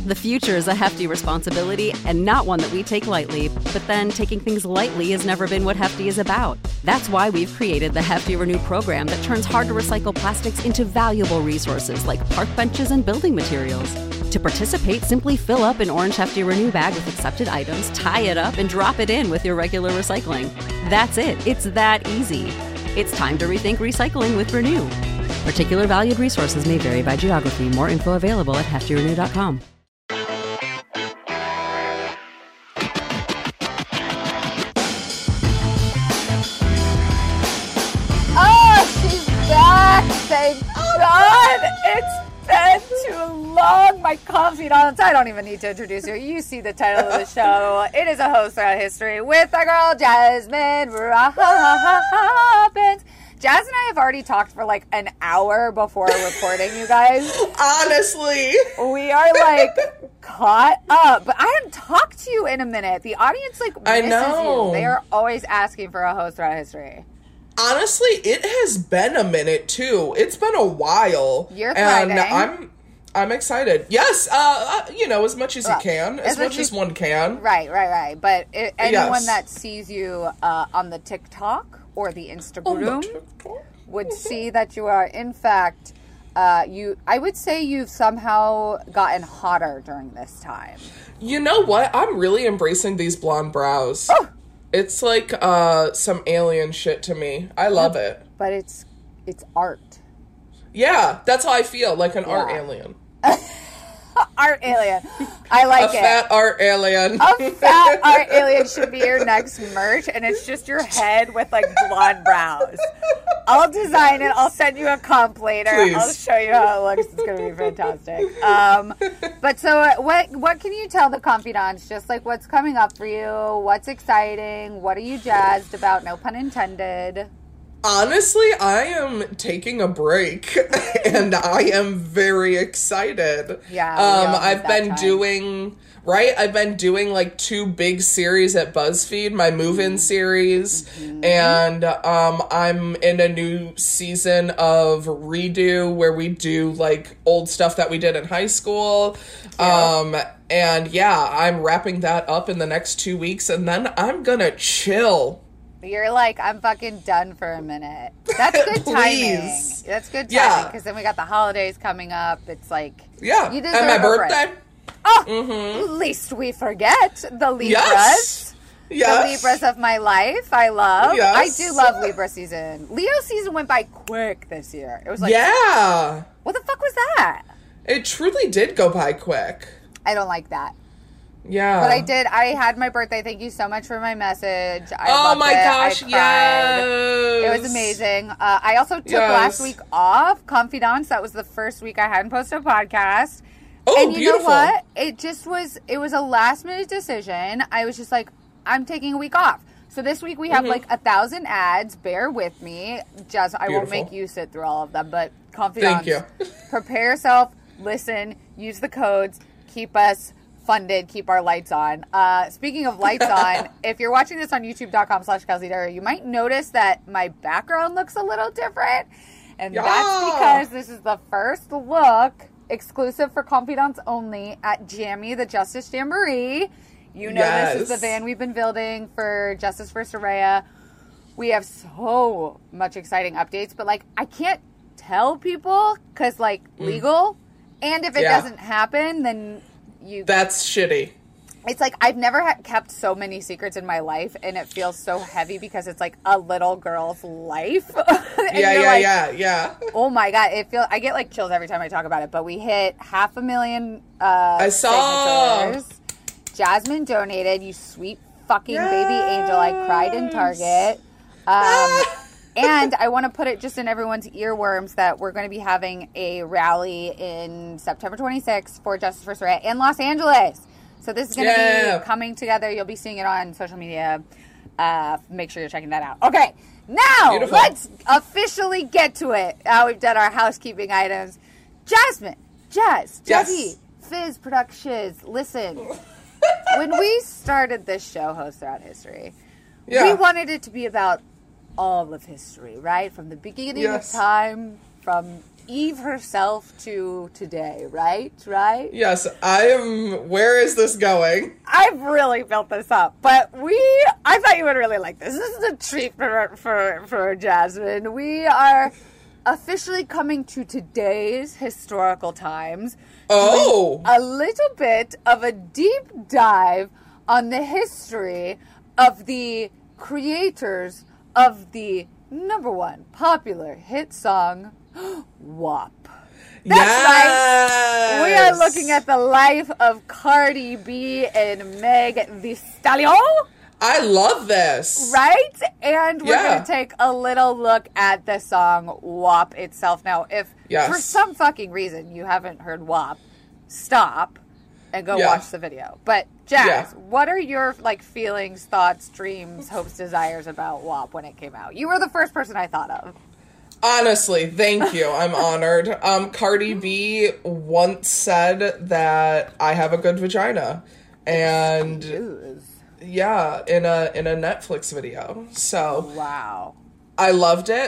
The future is a hefty responsibility and not one that we take lightly, but then taking things lightly has never been what Hefty is about. That's why we've created the Hefty Renew program that turns hard-to-recycle plastics into valuable resources like park benches and building materials. To participate, simply fill up an orange Hefty Renew bag with accepted items, tie it up, and drop it in with your regular recycling. That's it. It's that easy. It's time to rethink recycling with Renew. Particular valued resources may vary by geography. More info available at heftyrenew.com. Oh, she's back! Thank God! It's been too long. My confidants. I don't even need to introduce you. You see the title of the show. It is a host throughout history with our girl Jasmine Robbins. Jazz and I have already talked for like an hour before recording, you guys. Honestly. We are like caught up. But I haven't talked to you in a minute. The audience like misses you. They are always asking for a host throughout history. Honestly, it has been a minute too. It's been a while. You're thriving. And I'm excited. Yes, as much as you can. As much as one can. Right. But anyone that sees you on the TikTok or the Instagram would see that you are, in fact, I would say you've somehow gotten hotter during this time. You know what? I'm really embracing these blonde brows. Oh! It's like some alien shit to me. I love it. But it's art. Yeah, that's how I feel, like an art alien. Art alien. I like it. A fat art alien. A fat art alien should be your next merch, and it's just your head with, like, blonde brows. I'll design it. I'll send you a comp later. Please. I'll show you how it looks. It's going to be fantastic. But so what can you tell the confidants? Just, like, what's coming up for you? What's exciting? What are you jazzed about? No pun intended. Honestly, I am taking a break, and I am very excited. Yeah, I've been doing like 2 big series at BuzzFeed, my move-in series, and I'm in a new season of Redo, where we do like old stuff that we did in high school. And yeah, I'm wrapping that up in the next 2 weeks, and then I'm gonna chill. You're like, I'm fucking done for a minute. That's good timing. That's good timing, because then we got the holidays coming up. It's like, you deserve and my a birthday. Break. Oh, least we forget the Libras. The Libras of my life. I love. I do love Libra season. Leo season went by quick this year. It was like, what the fuck was that? It truly did go by quick. I don't like that. Yeah. But I did. I had my birthday. Thank you so much for my message. Oh my gosh, yes. It was amazing. I also took last week off. Confidants. That was the first week I hadn't posted a podcast. Oh, and you beautiful. know what? It was a last minute decision. I was just like, I'm taking a week off. So this week we have like 1,000 ads. Bear with me. I won't make you sit through all of them, but confidants. Thank you. Prepare yourself. Listen. Use the codes. Keep us funded, keep our lights on. Speaking of lights on, if you're watching this on youtube.com/KelseyDarrow, you might notice that my background looks a little different. And that's because this is the first look, exclusive for confidants only, at Jammy, the Justice Jamboree. You know this is the van we've been building for Justice for Soraya. We have so much exciting updates, but, like, I can't tell people because, like, legal. And if it doesn't happen, then... That's shitty. It's like I've never kept so many secrets in my life, and it feels so heavy because it's like a little girl's life. Yeah. Oh my God, I get like chills every time I talk about it. But we hit 500,000 I saw. signatures. Jasmine donated. You sweet fucking baby angel. I cried in Target. And I want to put it just in everyone's earworms that we're going to be having a rally in September 26th for Justice for Soraya in Los Angeles. So this is going to be coming together. You'll be seeing it on social media. Make sure you're checking that out. Okay, now let's officially get to it. Now we've done our housekeeping items. Jasmine, Jazzy, Fizz Productions. Listen, when we started this show, Host Throughout History, we wanted it to be about all of history, right? From the beginning of time, from Eve herself to today, right? Right? Yes, I am. Where is this going? I've really built this up, but I thought you would really like this. This is a treat for Jasmine. We are officially coming to today's historical times. Oh! A little bit of a deep dive on the history of the creators of the number one popular hit song, WAP. That's yes! right. We are looking at the life of Cardi B and Meg Thee Stallion. I love this. Right? And we're going to take a little look at the song WAP itself. Now, if for some fucking reason you haven't heard WAP, stop and go watch the video. But Jazz, what are your feelings, thoughts, dreams, hopes, desires about WAP when it came out? You were the first person I thought of. Honestly, thank you. I'm honored. Cardi B once said that I have a good vagina. And yeah, in a Netflix video. So wow. I loved it.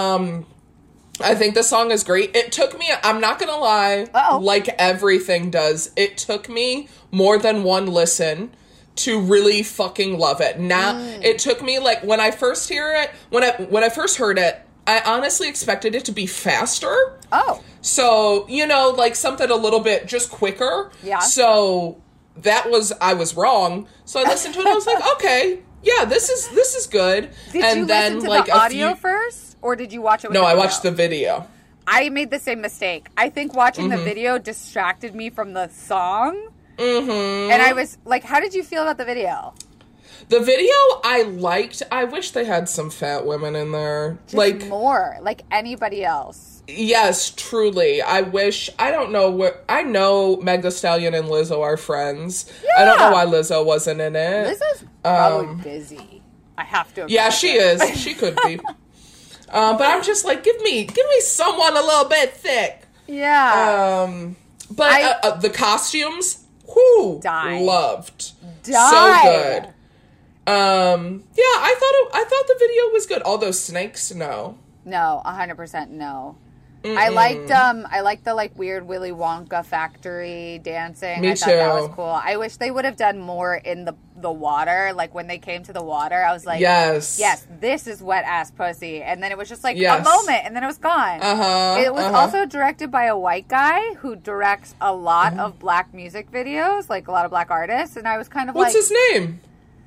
I think the song is great. It took me, I'm not gonna lie, like everything does, it took me more than one listen to really fucking love it. Now, it took me, when I first when I first heard it, I honestly expected it to be faster. Oh. So, something a little bit just quicker. Yeah. So, I was wrong. So I listened to it and I was like, okay, yeah, this is good. Did you listen to the audio first? Or did you watch it with the video? No, I watched the video. I made the same mistake. I think watching the video distracted me from the song. Mm-hmm. And I was like, how did you feel about the video? The video I liked. I wish they had some fat women in there. Just more, like anybody else. Yes, truly. I wish. I don't know what. I know Meg Thee Stallion and Lizzo are friends. Yeah. I don't know why Lizzo wasn't in it. Lizzo's probably busy. I have to imagine. Yeah, she is. She could be. But I'm just like, give me someone a little bit thick. Yeah. But the costumes, loved. So good. Yeah, I thought the video was good. All those snakes, no. No, 100% no. I liked the weird Willy Wonka factory dancing. Me I thought too. that was cool. I wish they would have done more in the water. Like when they came to the water, I was like, yes, this is wet ass pussy. And then it was just a moment, and then it was gone. It was also directed by a white guy who directs a lot of black music videos, like a lot of black artists. And I was kind of what's his name?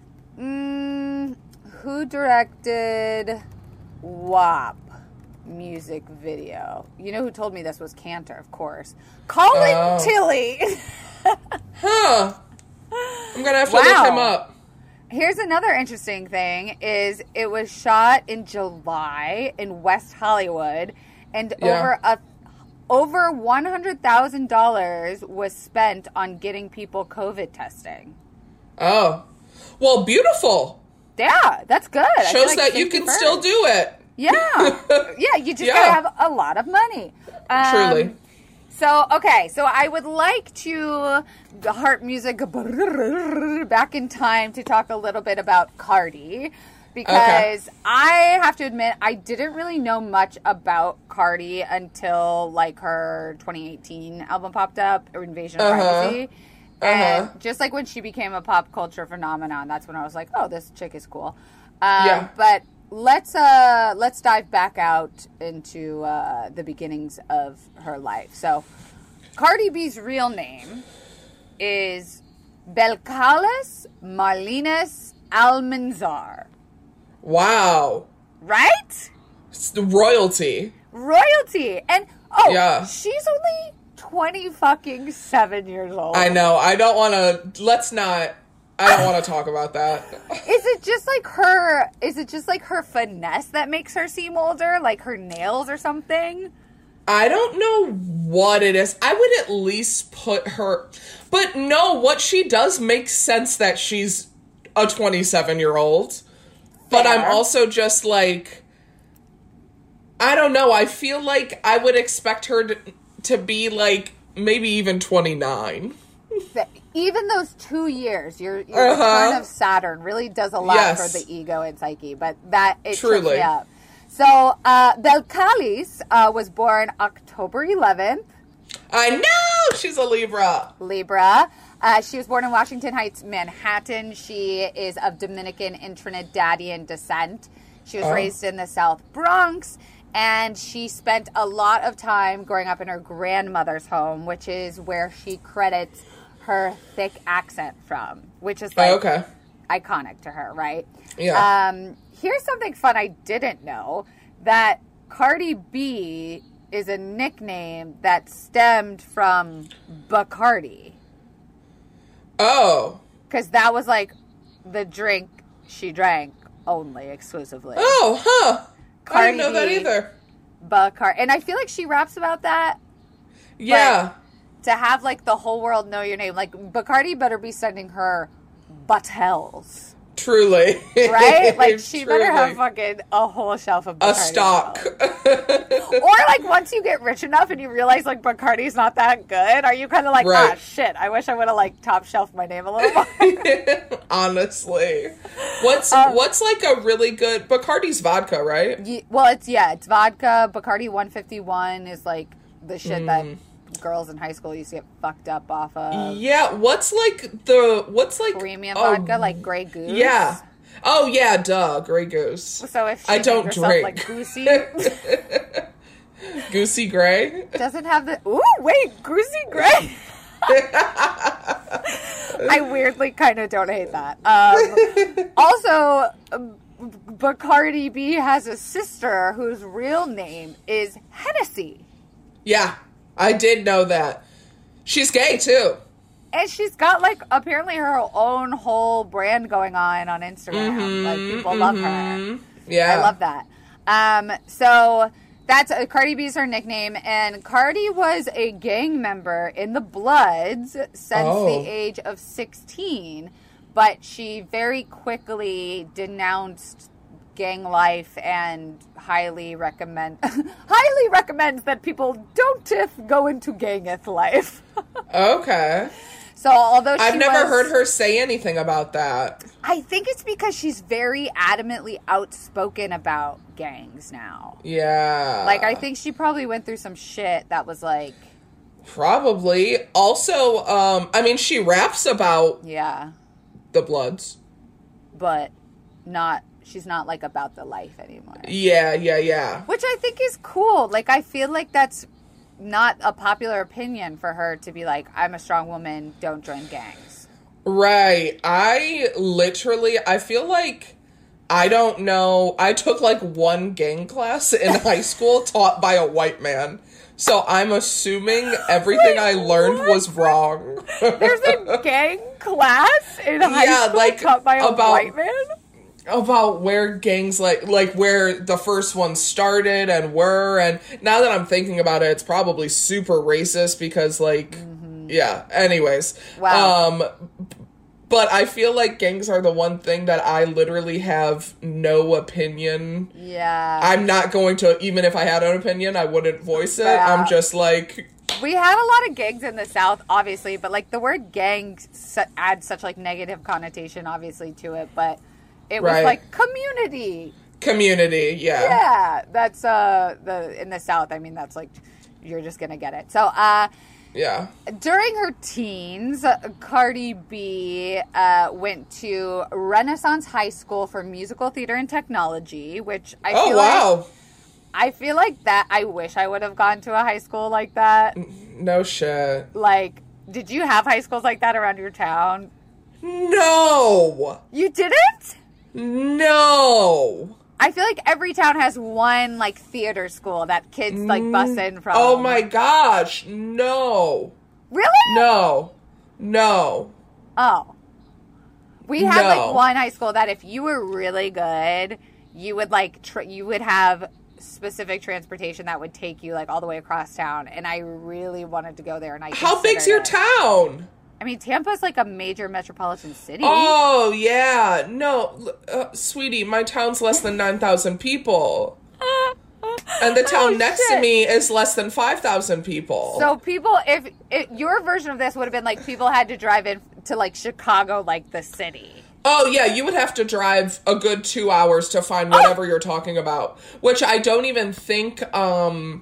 Who directed WAP? Music video. You know who told me this was Cantor, of course. Colin Tilley. Huh. I'm gonna have to look him up. Here's another interesting thing: is it was shot in July in West Hollywood, and over $100,000 was spent on getting people COVID testing. Oh, well, beautiful. Yeah, that's good. Shows that you can still do it. Yeah. Yeah, you just gotta have a lot of money. Truly. So I would like to heart music back in time to talk a little bit about Cardi. Because I have to admit, I didn't really know much about Cardi until, her 2018 album popped up, Invasion of Privacy. And just when she became a pop culture phenomenon, that's when I was like, oh, this chick is cool. But let's dive back out into the beginnings of her life. So, Cardi B's real name is Belcalis Marlines Almanzar. Wow. Right? It's the royalty. And she's only 27 years old. I know. I don't want to talk about that. Is it just her finesse that makes her seem older? Like her nails or something? I don't know what it is. I would at least put her... But no, what she does makes sense that she's a 27-year-old. But I'm also just I don't know. I feel like I would expect her to be maybe even 29. Even those 2 years, your return of Saturn really does a lot for the ego and psyche. But it trips me up. So, Belcalis was born October 11th. I know! She's a Libra. Libra. She was born in Washington Heights, Manhattan. She is of Dominican and Trinidadian descent. She was raised in the South Bronx, and she spent a lot of time growing up in her grandmother's home, which is where she credits her thick accent from, which is like iconic to her, right? Yeah. Here's something fun I didn't know, that Cardi B is a nickname that stemmed from Bacardi. Oh. Because that was like the drink she drank only, exclusively. Oh, huh. Cardi I didn't know that either. Bacardi. And I feel like she raps about that. Yeah. To have like the whole world know your name. Like, Bacardi better be sending her Battels. Truly. Right? Like, she Truly. better have fucking a whole shelf of Bacardi. A stock. Or, like, once you get rich enough and you realize, like, Bacardi's not that good, are you kind of like, right. ah, shit, I wish I would have, like, top shelfed my name a little more? Honestly. What's like a really good... Bacardi's vodka, right? It's vodka. Bacardi 151 is, like, the shit that girls in high school used to get fucked up off of. Yeah, what's like premium vodka, like Grey Goose? Yeah. Oh yeah, duh, Grey Goose. So if she I don't herself, drink like Goosey, Goosey Gray doesn't have the. Ooh, wait, Goosey Gray. I weirdly kind of don't hate that. Also, Bacardi B has a sister whose real name is Hennessy. Yeah, I did know that. She's gay too. And she's got, like, apparently her own whole brand going on Instagram. Like, people love her. Yeah. I love that. So that's Cardi B's her nickname. And Cardi was a gang member in the Bloods since the age of 16. But she very quickly denounced gang life and highly recommends that people don't go into gangeth life. Okay. So although I've never heard her say anything about that. I think it's because she's very adamantly outspoken about gangs now. Yeah. Like, I think she probably went through some shit that was like... Probably. Also, I mean, she raps about... Yeah. The Bloods. But she's not, like, about the life anymore. Yeah. Which I think is cool. Like, I feel like that's not a popular opinion for her to be like, I'm a strong woman, don't join gangs. Right. I feel like, I don't know, I took like one gang class in high school taught by a white man. So I'm assuming everything I learned was wrong. There's a gang class in high school taught by a white man? About where gangs, like where the first ones started and were, and now that I'm thinking about it, it's probably super racist because, like, yeah, anyways. Wow. But I feel like gangs are the one thing that I literally have no opinion. Yeah. I'm not going to, even if I had an opinion, I wouldn't voice it. Yeah. I'm just like... We have a lot of gangs in the South, obviously, but, like, the word gang adds such, like, negative connotation, obviously, to it, but... It was like community. Community, yeah. Yeah, that's in the South. I mean, that's like you're just gonna get it. So, yeah. During her teens, Cardi B went to Renaissance High School for Musical Theater and Technology, which I feel like that. I wish I would have gone to a high school like that. No shit. Like, did you have high schools like that around your town? No. You didn't? No. I feel like every town has one, like, theater school that kids, like, bus in from. Oh, my gosh. No. Really? No. Oh. We had, like, one high school that if you were really good, you would, like, you would have specific transportation that would take you, like, all the way across town. And I really wanted to go there. And How big's your town? I mean, Tampa's like a major metropolitan city. Oh, yeah. No, sweetie, my town's less than 9,000 people. And the town next to me is less than 5,000 people. So people, if your version of this would have been like people had to drive in to like Chicago, like the city. Oh, yeah, you would have to drive a good 2 hours to find whatever you're talking about. Which I don't even think, I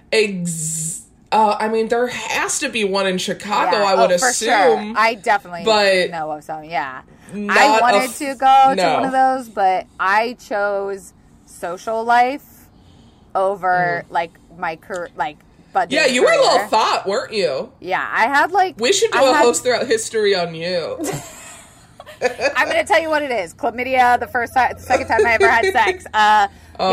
mean, there has to be one in Chicago, I would assume. Sure. I definitely but know of some, yeah. I wanted to go to one of those, but I chose social life over, like, my career, like, budget. Yeah, you were a little thought, weren't you? Yeah, I had, like... We should do a host throughout history on you. I'm going to tell you what it is. Chlamydia, the second time I ever had sex. I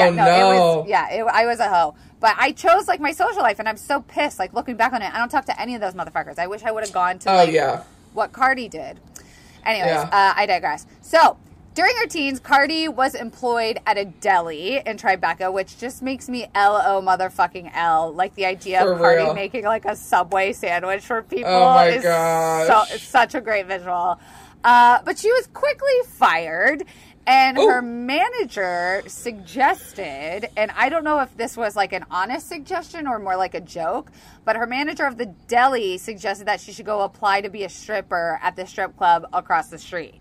was a hoe. But I chose, like, my social life, and I'm so pissed, like, looking back on it. I don't talk to any of those motherfuckers. I wish I would have gone to, what Cardi did. Anyways, I digress. So, during her teens, Cardi was employed at a deli in Tribeca, which just makes me L-O motherfucking L. Like, the idea of Cardi making, like, a Subway sandwich for people is it's such a great visual. But she was quickly fired, and her manager suggested, and I don't know if this was like an honest suggestion or more like a joke, but her manager of the deli suggested that she should go apply to be a stripper at the strip club across the street.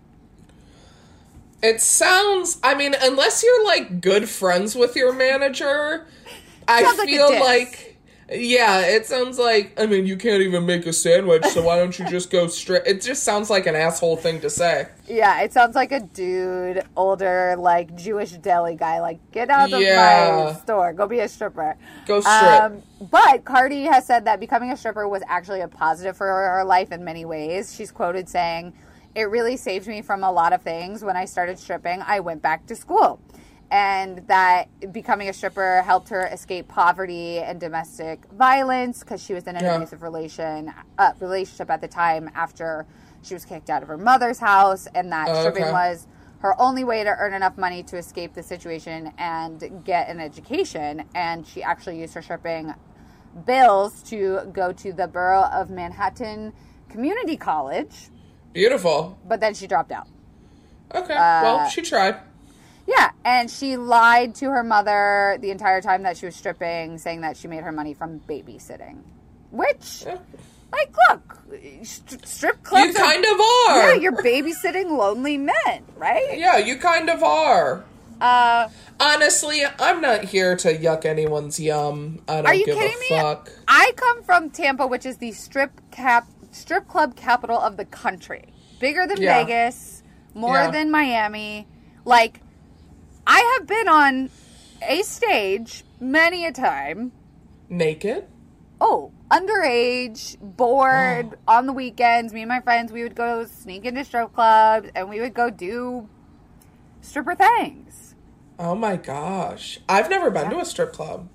It sounds, I mean, unless you're like good friends with your manager, I feel like... Yeah, it sounds like, I mean, you can't even make a sandwich, so why don't you just go straight? It just sounds like an asshole thing to say. Yeah, it sounds like a dude, older, like, Jewish deli guy, like, get out of my store, go be a stripper. Go strip. But Cardi has said that becoming a stripper was actually a positive for her life in many ways. She's quoted saying, "It really saved me from a lot of things. When I started stripping, I went back to school." And that becoming a stripper helped her escape poverty and domestic violence because she was in an abusive relationship at the time after she was kicked out of her mother's house, and that stripping was her only way to earn enough money to escape the situation and get an education. And she actually used her stripping bills to go to the Borough of Manhattan Community College. Beautiful. But then she dropped out. Okay, well, she tried. Yeah, and she lied to her mother the entire time that she was stripping, saying that she made her money from babysitting. Which, like, look, strip clubs... You kind of are! Yeah, you're babysitting lonely men, right? Yeah, you kind of are. Honestly, I'm not here to yuck anyone's yum. I don't give a fuck. I come from Tampa, which is the strip club capital of the country. Bigger than Vegas, more than Miami. Like... I have been on a stage many a time. Naked? Oh, underage, bored, on the weekends. Me and my friends, we would go sneak into strip clubs, and we would go do stripper things. Oh my gosh. I've never been to a strip club.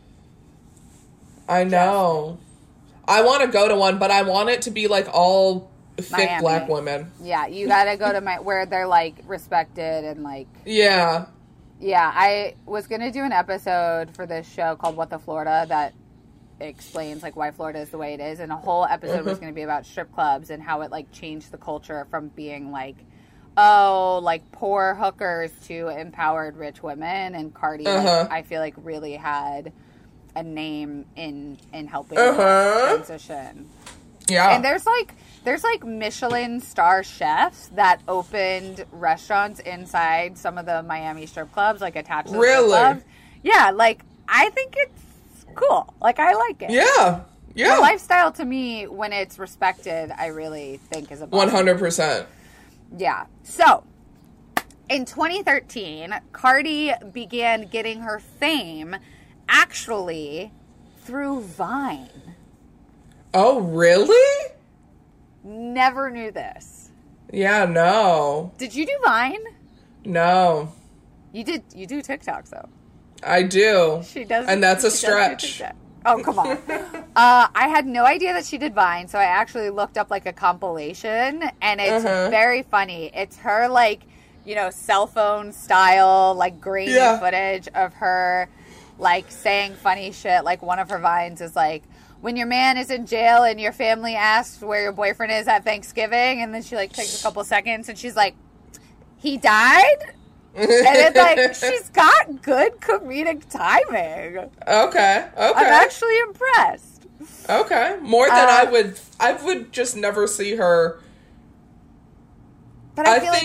I know. I want to go to one, but I want it to be like all thick black women. Yeah, you gotta go to where they're like respected and like... Yeah. Yeah, I was going to do an episode for this show called What the Florida that explains, like, why Florida is the way it is. And a whole episode was going to be about strip clubs and how it, like, changed the culture from being, like, like, poor hookers to empowered rich women. And Cardi, like, I feel like, really had a name in helping transition. Yeah. And there's Michelin star chefs that opened restaurants inside some of the Miami strip clubs, like attached to the strip clubs. Yeah, like, I think it's cool. Like, I like it. Yeah. Yeah. The lifestyle to me, when it's respected, I really think is a 100%. Yeah. So, in 2013, Cardi began getting her fame actually through Vine. Oh, really? Never knew this. Yeah, no. Did you do Vine? No. You do TikTok, though. I do. She does. And that's a stretch. Oh, come on. I had no idea that she did Vine, so I actually looked up, like, a compilation, and it's very funny. It's her, like, you know, cell phone style, like, grainy footage of her, like, saying funny shit. Like, one of her Vines is, like, when your man is in jail and your family asks where your boyfriend is at Thanksgiving, and then she, like, takes a couple seconds, and she's like, he died? And it's like, she's got good comedic timing. Okay. I'm actually impressed. Okay. More than I would just never see her. But I feel like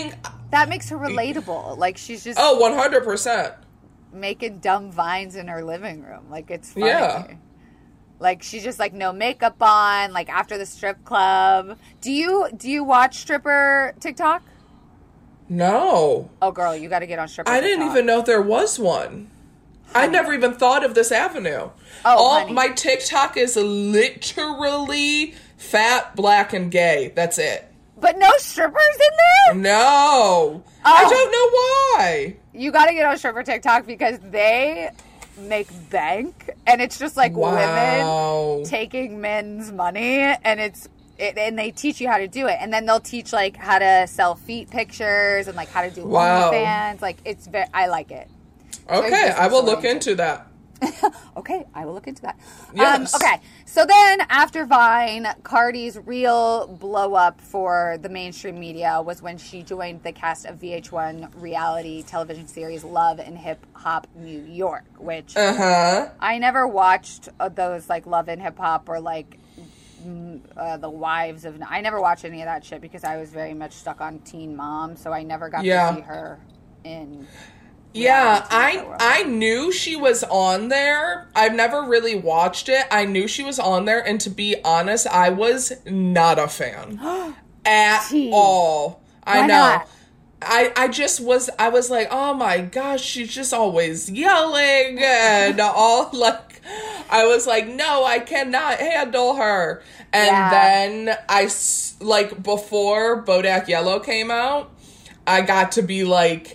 That makes her relatable. Like, she's just 100%. making dumb vines in her living room. Like, it's funny. Yeah. Like, she's just, like, no makeup on, like, after the strip club. Do you watch stripper TikTok? No. Oh, girl, you got to get on stripper I TikTok. didn't even know there was one. I never even thought of this avenue. Honey. My TikTok is literally fat, black, and gay. That's it. But no strippers in there? No. I don't know why. You got to get on stripper TikTok because they make bank, and it's just like women taking men's money, and and they teach you how to do it, and then they'll teach like how to sell feet pictures and like how to do OnlyFans. Like I like it. Okay, I will look into that. Okay, I will look into that. Yes. Okay, so then after Vine, Cardi's real blow up for the mainstream media was when she joined the cast of VH1 reality television series Love and Hip Hop New York, which I never watched those like Love and Hip Hop or like the Wives of. I never watched any of that shit because I was very much stuck on Teen Mom, so I never got to see her in. Yeah, I knew she was on there. I've never really watched it. I knew she was on there, and to be honest, I was not a fan at all. I know. Not? I was like, oh my gosh, she's just always yelling and all like, I was like, no, I cannot handle her. And then before Bodak Yellow came out, I got to be like,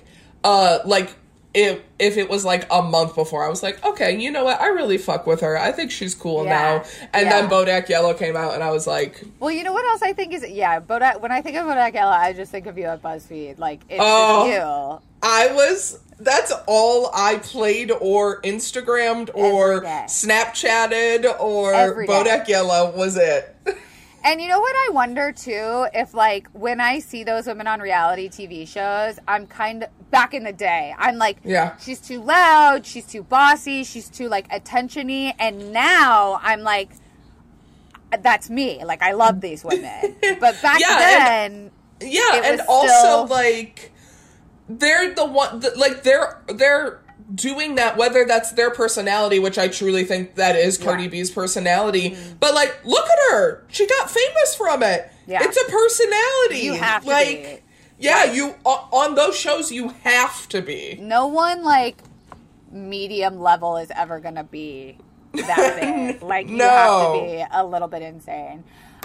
if it was like a month before, I was like, okay, you know what? I really fuck with her. I think she's cool now. And then Bodak Yellow came out, and I was like, well, you know what else I think is Bodak. When I think of Bodak Yellow, I just think of you at BuzzFeed. Like it's just you. That's all I played or Instagrammed or Snapchatted or Bodak Yellow was it. And you know what I wonder, too? If, like, when I see those women on reality TV shows, I'm kind of, back in the day, I'm like, she's too loud, she's too bossy, she's too, like, attention-y. And now I'm like, that's me. Like, I love these women. But back then, and also, like, they're the one, they're doing that, whether that's their personality, which I truly think that is Cardi B's personality, but like, look at her, she got famous from it. It's a personality. You have to be. You on those shows you have to be. No one like medium level is ever gonna be that big. Like you have to be a little bit insane.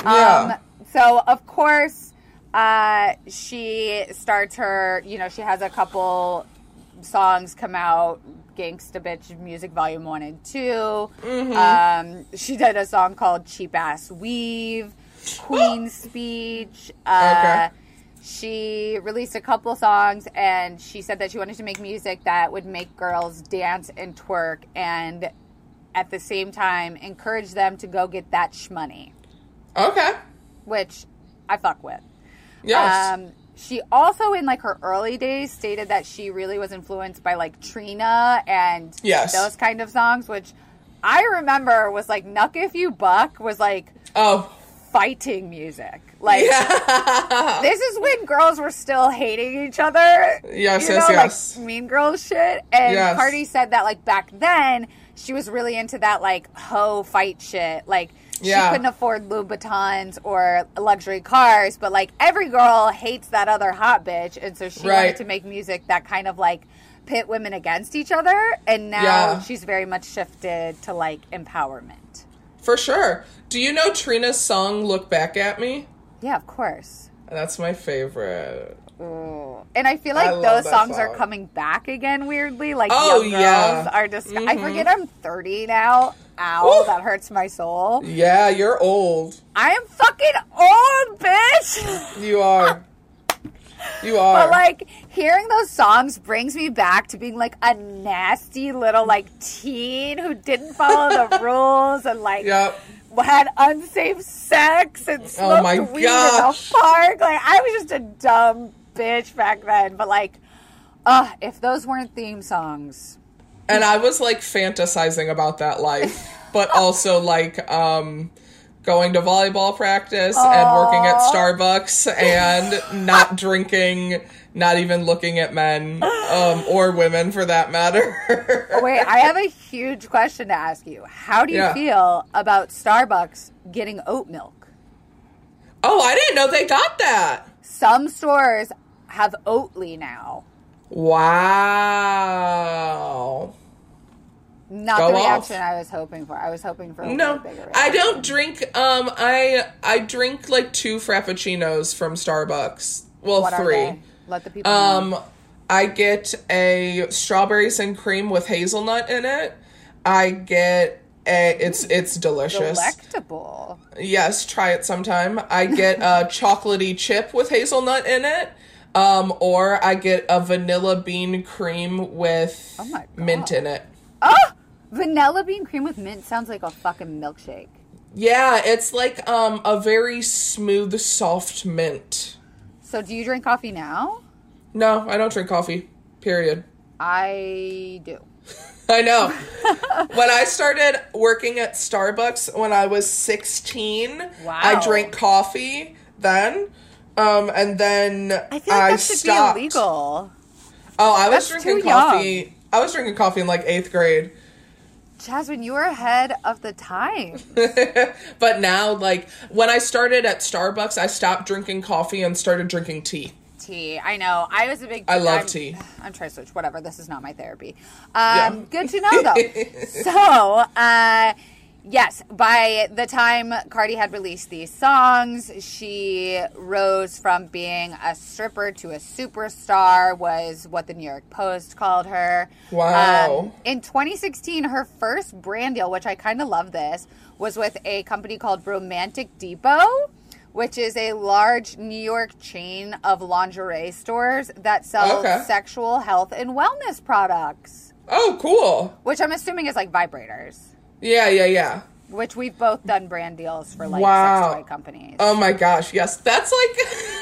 So of course she starts her, she has a couple songs come out, Gangsta Bitch Music Volume 1 and 2. She did a song called Cheap Ass Weave, Queen's Speech. She released a couple songs, and she said that she wanted to make music that would make girls dance and twerk, and at the same time encourage them to go get that shmoney. Okay. Which I fuck with. Yes. She also, in, like, her early days, stated that she really was influenced by, like, Trina and those kind of songs, which I remember was, like, Knuck If You Buck was, like, fighting music. Like, this is when girls were still hating each other. Like, Mean Girls shit. And Cardi said that, like, back then, she was really into that, like, hoe fight shit. Like, she couldn't afford Louboutins or luxury cars, but, like, every girl hates that other hot bitch, and so she wanted to make music that kind of, like, pit women against each other, and now she's very much shifted to, like, empowerment. For sure. Do you know Trina's song, Look Back at Me? Yeah, of course. That's my favorite. Ooh. And I feel like those songs are coming back again weirdly. Like, young girls are just... I forget I'm 30 now. Ow, that hurts my soul. Yeah, you're old. I am fucking old, bitch! You are. You are. But, like, hearing those songs brings me back to being, like, a nasty little, like, teen who didn't follow the rules and, like... had unsafe sex and smoked weed in the park. Like, I was just a dumb bitch back then. But, like, if those weren't theme songs. And I was, like, fantasizing about that life. But also, like, going to volleyball practice and working at Starbucks and not drinking, not even looking at men, or women for that matter. Wait, I have a huge question to ask you. How do you feel about Starbucks getting oat milk? Oh, I didn't know they got that. Some stores have Oatly now. Wow. Not Go the reaction off. I was hoping for. I was hoping for a No, bigger reaction. I don't drink, I drink like 2 Frappuccinos from Starbucks. Well, What 3. are they? Let the people know. I get a strawberries and cream with hazelnut in it. I get it's delicious. Delectable. Yes, try it sometime. I get a chocolatey chip with hazelnut in it. Or I get a vanilla bean cream with Oh my God. mint in it. Oh! Vanilla bean cream with mint sounds like a fucking milkshake. Yeah, it's like a very smooth, soft mint. So do you drink coffee now? No, I don't drink coffee. Period. I do. I know. When I started working at Starbucks when I was 16, Wow. I drank coffee then. And then I feel like that should stopped. be illegal. Oh, I was That's drinking too coffee. I was drinking coffee in like 8th grade. Jasmine, you were ahead of the time. But now, like, when I started at Starbucks, I stopped drinking coffee and started drinking tea. Tea. I know. I was a big... I love tea. I'm trying to switch. Whatever. This is not my therapy. Yeah. Good to know, though. So, yes, by the time Cardi had released these songs, she rose from being a stripper to a superstar, was what the New York Post called her. Wow. In 2016, her first brand deal, which I kind of love this, was with a company called Romantic Depot, which is a large New York chain of lingerie stores that sell sexual health and wellness products. Oh, cool. Which I'm assuming is like vibrators. Yeah. Which we've both done brand deals for like sex toy companies. Oh my gosh, yes. That's like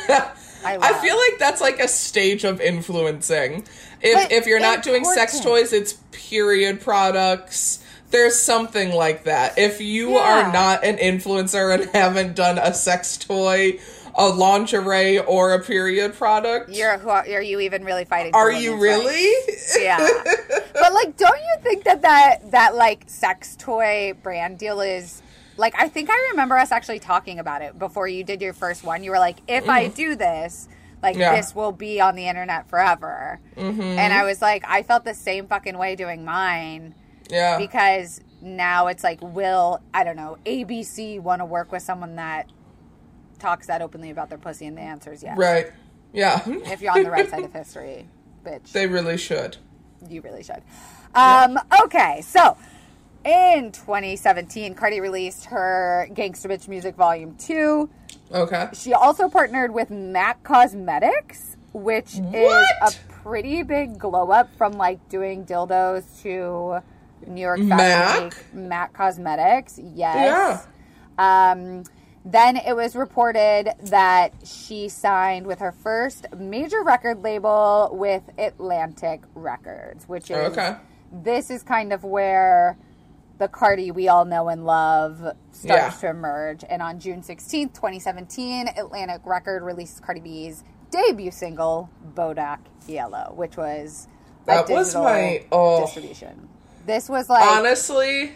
I feel like that's like a stage of influencing. If you're not doing sex toys, it's period products. There's something like that. If you are not an influencer and haven't done a sex toy, a lingerie, or a period product, are you even really fighting? Are you really? Yeah. But like, don't you think that like sex toy brand deal is like? I think I remember us actually talking about it before you did your first one. You were like, if I do this, like this will be on the internet forever. Mm-hmm. And I was like, I felt the same fucking way doing mine. Yeah. Because now it's like, will, I don't know, ABC want to work with someone that talks that openly about their pussy? And the answer is yes. Right. Yeah. If you're on the right side of history, bitch. They really should. You really should. Okay, so in 2017, Cardi released her Gangsta Bitch Music Volume 2. Okay. She also partnered with MAC Cosmetics, which is a pretty big glow up from like doing dildos to New York Fashion Week. MAC Cosmetics, yes. Yeah. Then it was reported that she signed with her first major record label with Atlantic Records, which is, this is kind of where the Cardi we all know and love starts to emerge. And on June 16th, 2017, Atlantic Record released Cardi B's debut single, Bodak Yellow, which was a digital distribution. This was like... Honestly...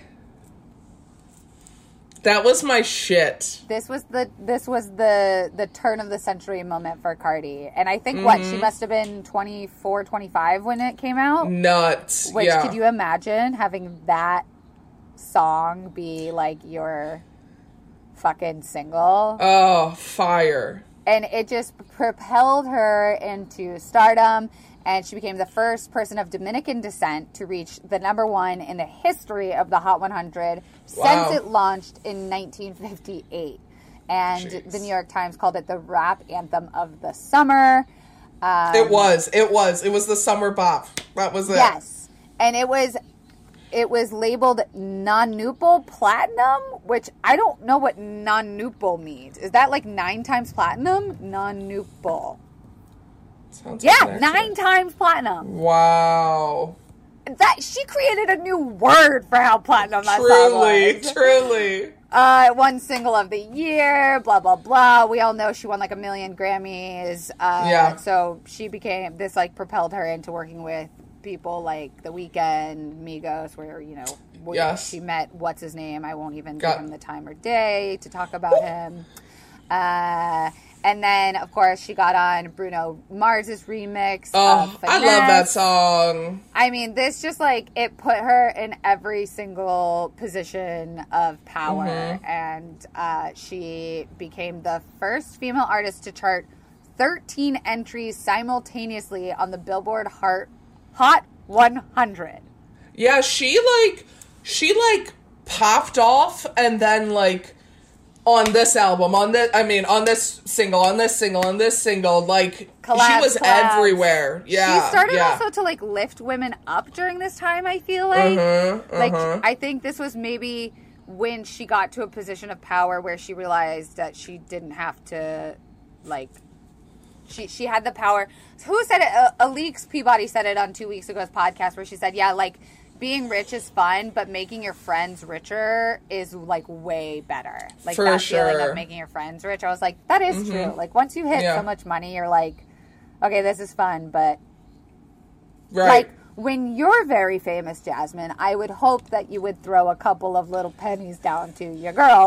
That was my shit. This was the turn of the century moment for Cardi. And I think, she must have been 24, 25 when it came out? Nuts. Which, could you imagine having that song be, like, your fucking single? Oh, fire. And it just propelled her into stardom. And she became the first person of Dominican descent to reach the #1 in the history of the Hot 100 since it launched in 1958. And the New York Times called it the rap anthem of the summer. It was the summer bop. That was it. Yes. And it was labeled non-Nupal Platinum, which I don't know what non-Nupal means. Is that like 9 times platinum? Non-Nupal. Sounds 9 times platinum. Wow. That she created a new word for how platinum that song was. Truly. Won single of the year, blah, blah, blah. We all know she won like 1 million Grammys. So she became, this like propelled her into working with people like The Weeknd, Migos, where, you know, she met, what's his name? I won't even give him the time or day to talk about him. And then, of course, she got on Bruno Mars's remix of Finesse. I love that song. I mean, this just, like, it put her in every single position of power. And she became the first female artist to chart 13 entries simultaneously on the Billboard Hot 100. Yeah, she popped off and then, like, on this album, on this single, like, collabs, she was everywhere. Yeah. She started also to, like, lift women up during this time, I feel like. I think this was maybe when she got to a position of power where she realized that she didn't have to, like, she had the power. Who said it? Alix Peabody said it on 2 weeks ago's podcast where she said, yeah, like, being rich is fun, but making your friends richer is, like, way better. Like, For that sure. feeling of making your friends rich, I was like, that is true. Like, once you hit so much money, you're like, okay, this is fun, but... Right. Like, when you're very famous, Jasmine, I would hope that you would throw a couple of little pennies down to your girl.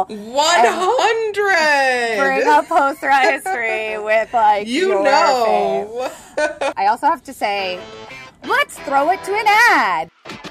100! Bring up post-round history with, like, your know. fame. I also have to say, let's throw it to an ad.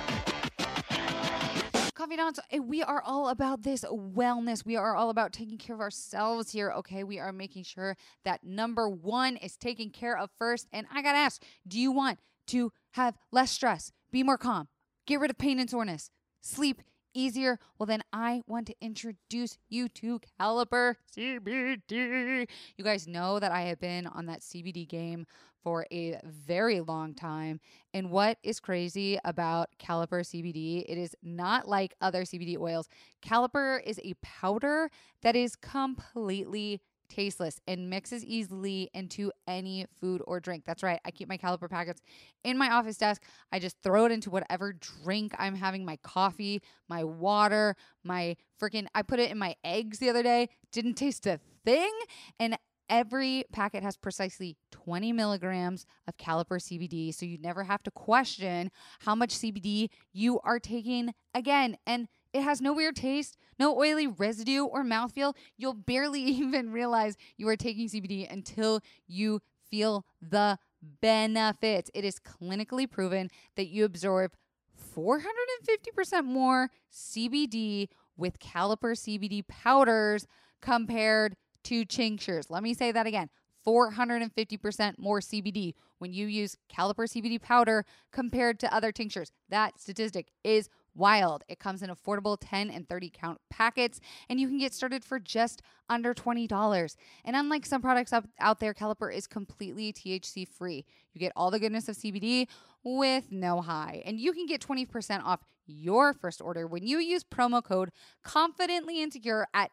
Confidants, we are all about this wellness. We are all about taking care of ourselves here, okay? We are making sure that number one is taken care of first. And I gotta ask, do you want to have less stress, be more calm, get rid of pain and soreness, sleep easier? Well, then I want to introduce you to Caliper CBD. You guys know that I have been on that CBD game for a very long time. And what is crazy about Caliper CBD, it is not like other CBD oils. Caliper is a powder that is completely tasteless and mixes easily into any food or drink. That's right. I keep my Caliper packets in my office desk. I just throw it into whatever drink I'm having, my coffee, my water, I put it in my eggs the other day. Didn't taste a thing. And every packet has precisely 20 milligrams of Caliper CBD, so you never have to question how much CBD you are taking again. And it has no weird taste, no oily residue or mouthfeel. You'll barely even realize you are taking CBD until you feel the benefits. It is clinically proven that you absorb 450% more CBD with Caliper CBD powders compared to tinctures. Let me say that again. 450% more CBD when you use Caliper CBD powder compared to other tinctures. That statistic is wild. It comes in affordable 10 and 30 count packets, and you can get started for just under $20. And unlike some products out there, Caliper is completely THC free. You get all the goodness of CBD with no high. And you can get 20% off your first order when you use promo code Confidently Insecure at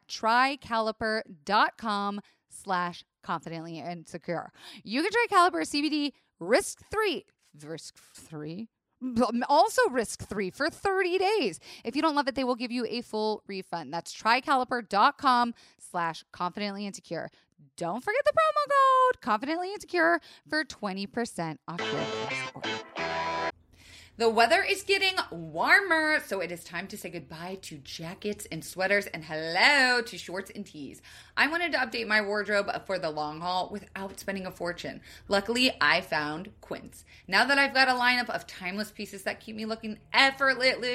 trycaliper.com/confidently insecure. You can try Caliper CBD risk-free, also risk-free for 30 days. If you don't love it, they will give you a full refund. That's trycaliper.com/confidently insecure. Don't forget the promo code Confidently Insecure for 20% off your first order. The weather is getting warmer, so it is time to say goodbye to jackets and sweaters and hello to shorts and tees. I wanted to update my wardrobe for the long haul without spending a fortune. Luckily, I found Quince. Now that I've got a lineup of timeless pieces that keep me looking effortlessly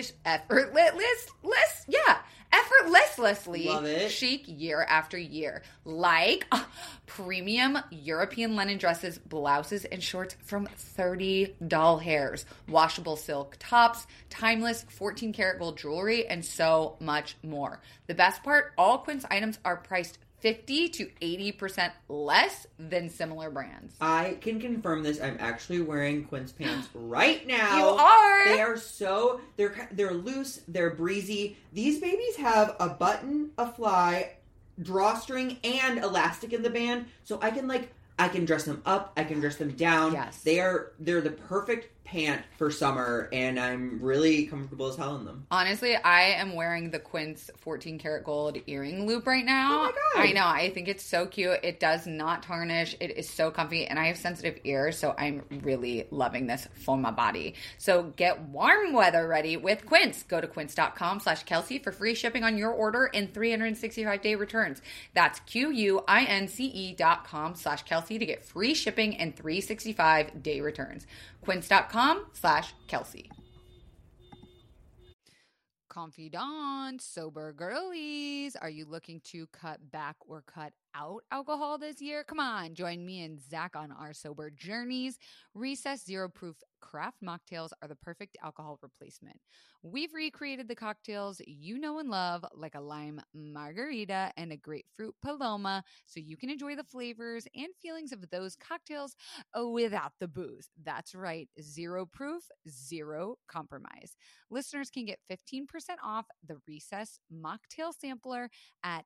chic year after year. Like premium European linen dresses, blouses, and shorts from 30 doll hairs, washable silk tops, timeless 14 karat gold jewelry, and so much more. The best part, all Quince items are priced 50 to 80% less than similar brands. I can confirm this. I'm actually wearing Quince pants right now. You are? They are so, they're loose, they're breezy. These babies have a button, a fly, drawstring, and elastic in the band. So I can I can dress them up. I can dress them down. Yes. They're the perfect pant for summer, and I'm really comfortable as hell in them. Honestly, I am wearing the Quince 14 karat gold earring loop right now. Oh my God. I know. I think it's so cute. It does not tarnish. It is so comfy, and I have sensitive ears, so I'm really loving this for my body. So get warm weather ready with Quince. Go to quince.com/Kelsey for free shipping on your order and 365-day returns. That's QUINCE.com/Kelsey to get free shipping and 365-day returns. Quince.com/Kelsey. Confidant, sober girlies, are you looking to cut back or cut out alcohol this year? Come on, join me and Zach on our sober journeys. Recess Zero Proof craft mocktails are the perfect alcohol replacement. We've recreated the cocktails you know and love, like a lime margarita and a grapefruit paloma, so you can enjoy the flavors and feelings of those cocktails without the booze. That's right, zero proof, zero compromise. Listeners can get 15% off the Recess mocktail sampler at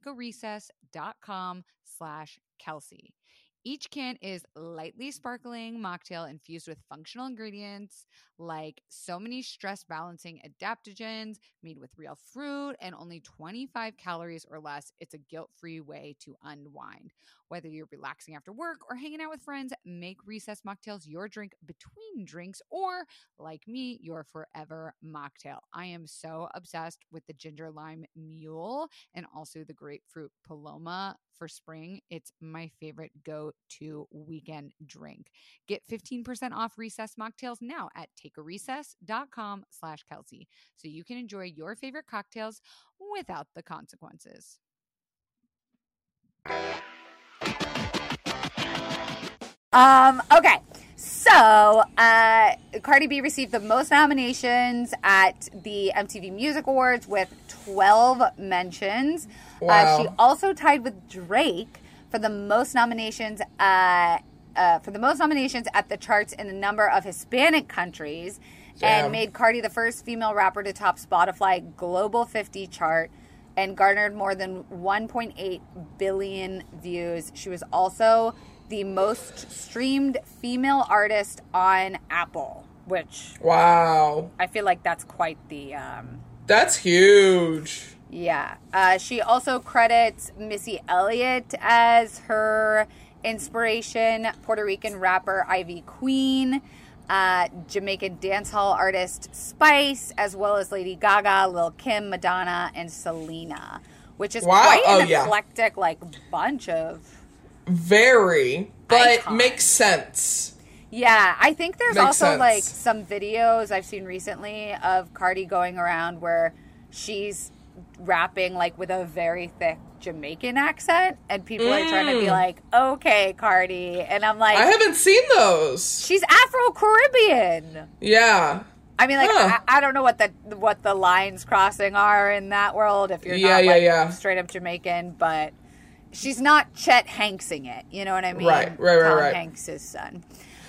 takearecess.com/Kelsey. Each can is lightly sparkling mocktail infused with functional ingredients like so many stress balancing adaptogens, made with real fruit and only 25 calories or less. It's a guilt-free way to unwind. Whether you're relaxing after work or hanging out with friends, make Recess mocktails your drink between drinks, or like me, your forever mocktail. I am so obsessed with the ginger lime mule and also the grapefruit paloma for spring. It's my favorite go-to weekend drink. Get 15% off Recess mocktails now at takearecess.com/Kelsey, so you can enjoy your favorite cocktails without the consequences. Okay. So, Cardi B received the most nominations at the MTV Music Awards with 12 mentions. Wow. She also tied with Drake for the most nominations at the charts in a number of Hispanic countries. Damn. And made Cardi the first female rapper to top Spotify Global 50 chart and garnered more than 1.8 billion views. She was also the most streamed female artist on Apple, which Wow. I feel like that's quite the That's huge. yeah. She also credits Missy Elliott as her inspiration, Puerto Rican rapper Ivy Queen, Jamaican dancehall artist Spice, as well as Lady Gaga, Lil' Kim, Madonna, and Selena, which is Wow. quite Oh, an yeah. eclectic bunch of. Very, but Icons. makes sense. Yeah, I think there's Makes also sense. some videos I've seen recently of Cardi going around where she's rapping with a very thick Jamaican accent, and people are trying to be like, "Okay, Cardi," and I'm like, I haven't seen those. she's Afro-Caribbean. Yeah. I mean, Huh. I don't know what the lines crossing are in that world if you're Yeah, not yeah. straight up Jamaican, but she's not Chet Hanksing it. You know what I mean? Right. Tom Right. Hanks' son.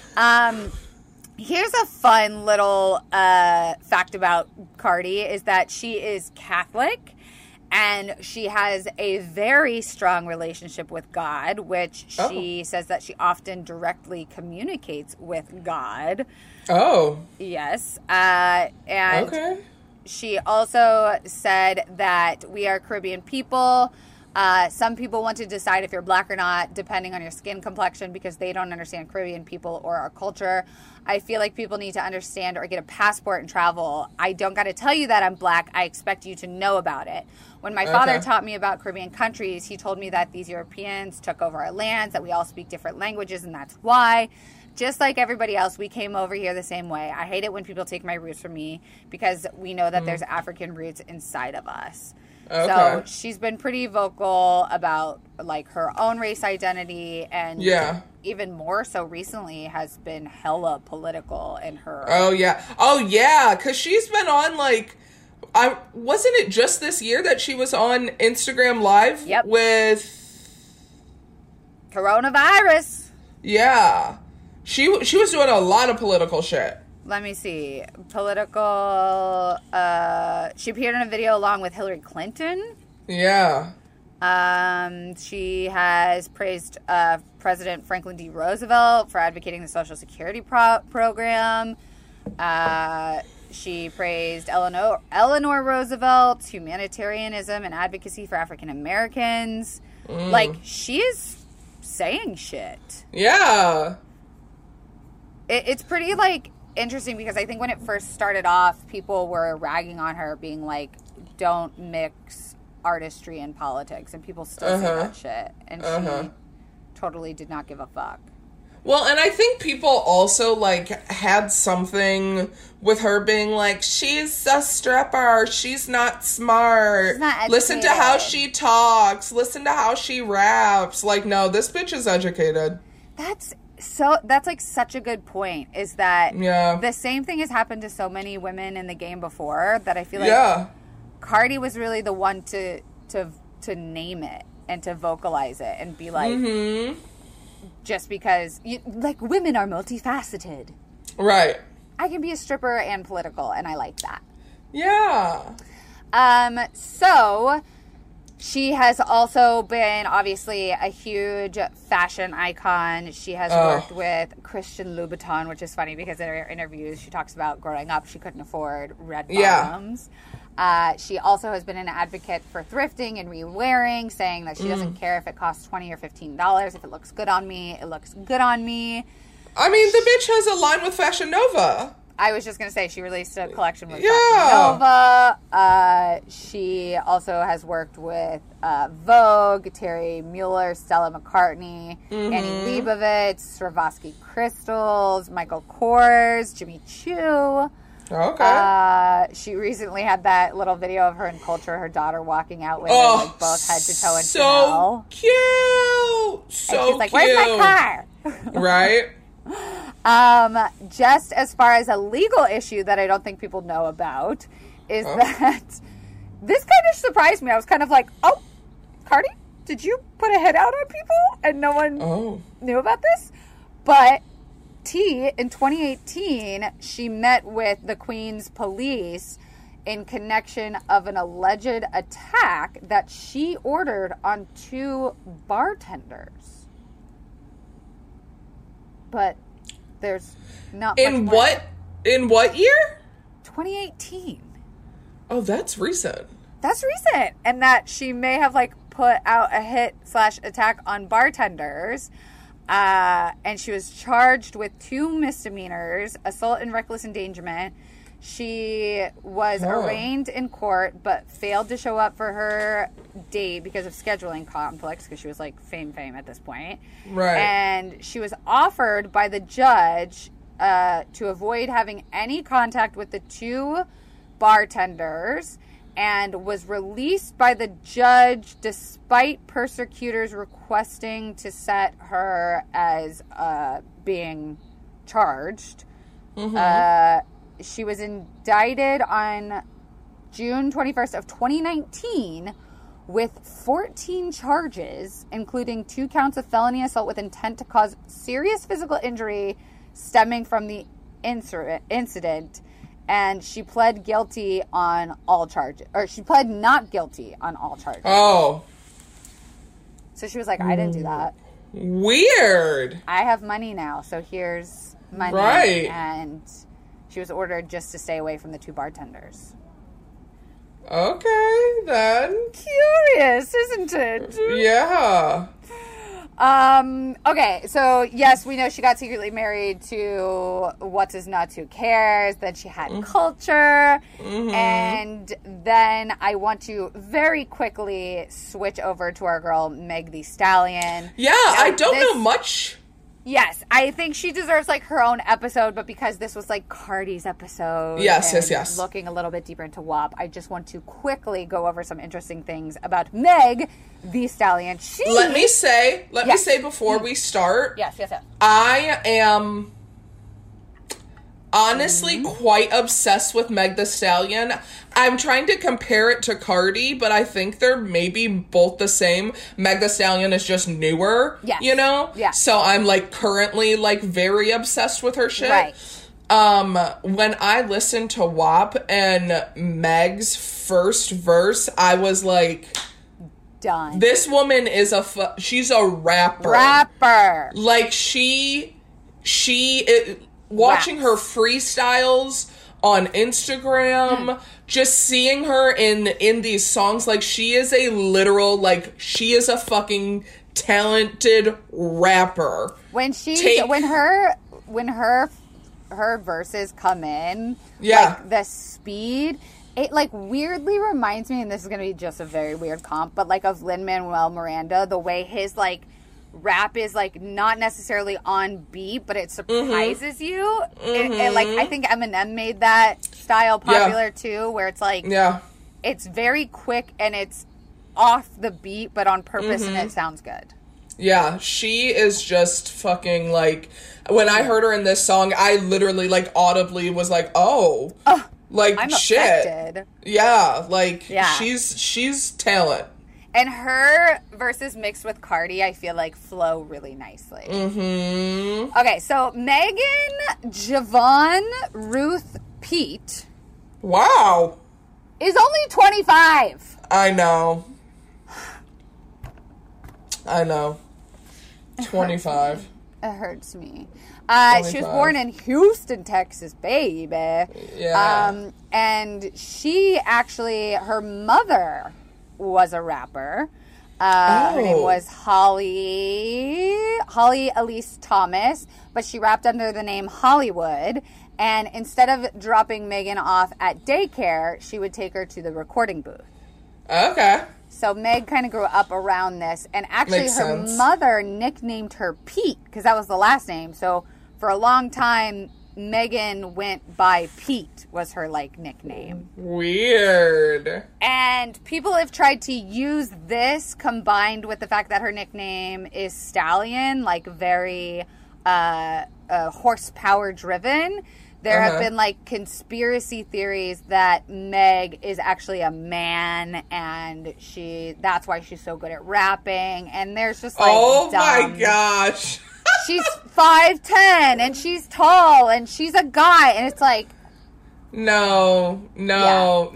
Here's a fun little fact about Cardi is that she is Catholic, and she has a very strong relationship with God, which she says that she often directly communicates with God. Oh. Yes. And Okay. she also said that we are Caribbean people. Some people want to decide if you're black or not, depending on your skin complexion, because they don't understand Caribbean people or our culture. I feel like people need to understand or get a passport and travel. I don't got to tell you that I'm black. I expect you to know about it. When my father taught me about Caribbean countries, he told me that these Europeans took over our lands, that we all speak different languages, and that's why. Just like everybody else, we came over here the same way. I hate it when people take my roots from me because we know that there's African roots inside of us. Okay. So she's been pretty vocal about her own race identity, and even more so recently has been hella political in her. Oh yeah, because she's been on wasn't it just this year that she was on Instagram Live with coronavirus? Yeah, she was doing a lot of political shit. Let me see. Political. She appeared in a video along with Hillary Clinton. Yeah. She has praised President Franklin D. Roosevelt for advocating the Social Security program. She praised Eleanor Roosevelt's humanitarianism and advocacy for African Americans. Like, she is saying shit. Yeah. It's pretty, like, interesting because I think when it first started off, people were ragging on her, being like, don't mix artistry and politics, and people still say that shit. And she totally did not give a fuck. Well, and I think people also, like, had something with her being like, she's a stripper, she's not smart. She's not listen to how educated. she talks, listen to how she raps. Like, no, this bitch is educated. That's like such a good point, is that the same thing has happened to so many women in the game before that I feel like Cardi was really the one to name it and to vocalize it and be like, just because, like, women are multifaceted. Right. I can be a stripper and political, and I like that. Yeah. So she has also been obviously a huge fashion icon. She has worked with Christian Louboutin, which is funny because in her interviews she talks about growing up she couldn't afford red bottoms. She also has been an advocate for thrifting and re-wearing, saying that she doesn't care if it costs $20 or $15. If it looks good on me, it looks good on me. I mean, the bitch has a line with Fashion Nova. I was just going to say, she released a collection with Fashion Nova. She also has worked with Vogue, Terry Mueller, Stella McCartney, Annie Leibovitz, Swarovski Crystals, Michael Kors, Jimmy Choo. Okay. She recently had that little video of her in Culture, her daughter walking out with her, like, both head to toe in Chanel. Cute. So and she's like, cute. where's my car? Right? Just as far as a legal issue that I don't think people know about is that this kind of surprised me. I was kind of like, oh, Cardi, did you put a hit out on people and no one knew about this? But T, in 2018, she met with the Queen's police in connection of an alleged attack that she ordered on 2 bartenders. But there's not much In more. what year? 2018. Oh, that's recent. That's recent. And that she may have, like, put out a hit/attack on bartenders. And she was charged with 2 misdemeanors, assault and reckless endangerment. She was arraigned in court, but failed to show up for her date because of scheduling conflicts, because she was, like, fame at this point. Right. And she was offered by the judge to avoid having any contact with the 2 bartenders, and was released by the judge despite persecutors requesting to set her as being charged. She was indicted on June 21st of 2019 with 14 charges, including 2 counts of felony assault with intent to cause serious physical injury stemming from the incident. And she pled guilty on all charges. Or she pled not guilty on all charges. Oh. So she was like, I didn't do that. Weird. I have money now, so here's money. Right. And she was ordered just to stay away from the 2 bartenders. Okay, then. Curious, isn't it? Yeah. Okay, so yes, we know she got secretly married to What's His Nuts Who Cares. Then she had Culture. And then I want to very quickly switch over to our girl, Meg Thee Stallion. Yeah, I don't know much. Yes, I think she deserves, like, her own episode, but because this was, like, Cardi's episode. Yes. Looking a little bit deeper into WAP, I just want to quickly go over some interesting things about Meg Thee Stallion. Let me say before we start. Yes. I am honestly quite obsessed with Meg Thee Stallion. I'm trying to compare it to Cardi, but I think they're maybe both the same. Meg Thee Stallion is just newer, you know? Yeah. So I'm, like, currently, like, very obsessed with her shit. Right. When I listened to WAP and Meg's first verse, I was like, done. This woman is she's a rapper. Like, watching her freestyles on Instagram, just seeing her in these songs, like, she is a literal, like, she is a fucking talented rapper. When her verses come in, yeah, like, the speed, it, like, weirdly reminds me, and this is going to be just a very weird comp, but, like, of Lin-Manuel Miranda, the way his, like, rap is, like, not necessarily on beat, but it surprises you. It, like, I think Eminem made that style popular, too, where it's, like, it's very quick, and it's off the beat, but on purpose, and it sounds good. Yeah, she is just fucking, like, when I heard her in this song, I literally, like, audibly was like, oh, like, I'm shit. affected. Yeah, like, she's talent. And her verses mixed with Cardi, I feel like, flow really nicely. Okay, so Megan Javon Ruth Pete. Wow. Is only 25. I know. 25. It hurts me. She was born in Houston, Texas, baby. Yeah. And she actually, her mother was a rapper. Her name was Holly Elise Thomas, but she rapped under the name Hollywood. And instead of dropping Megan off at daycare, she would take her to the recording booth. Okay. So Meg kind of grew up around this. And actually her mother nicknamed her Pete, because that was the last name. So for a long time, Megan went by Pete, was her, like, nickname. Weird. And people have tried to use this combined with the fact that her nickname is Stallion, like, very horsepower driven. There have been, like, conspiracy theories that Meg is actually a man, and that's why she's so good at rapping. And there's just, like, oh my gosh. She's 5'10", and she's tall, and she's a guy, and it's like... No. We don't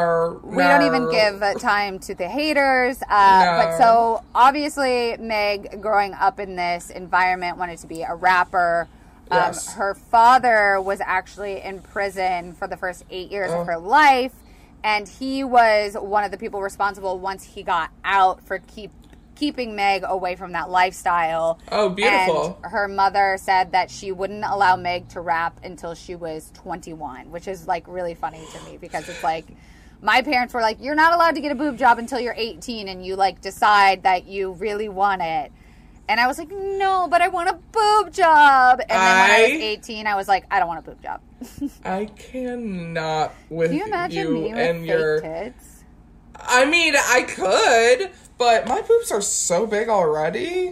even give time to the haters. But so, obviously, Meg, growing up in this environment, wanted to be a rapper. Yes. Her father was actually in prison for the first 8 years of her life, and he was one of the people responsible once he got out for keeping Meg away from that lifestyle. Oh, beautiful. And her mother said that she wouldn't allow Meg to rap until she was 21, which is, like, really funny to me because it's like, my parents were like, you're not allowed to get a boob job until you're 18 and you, like, decide that you really want it. And I was like, no, but I want a boob job. And then when I was 18, I was like, I don't want a boob job. I cannot with you. Can you imagine me with fake tits? I mean, I could, but my boobs are so big already.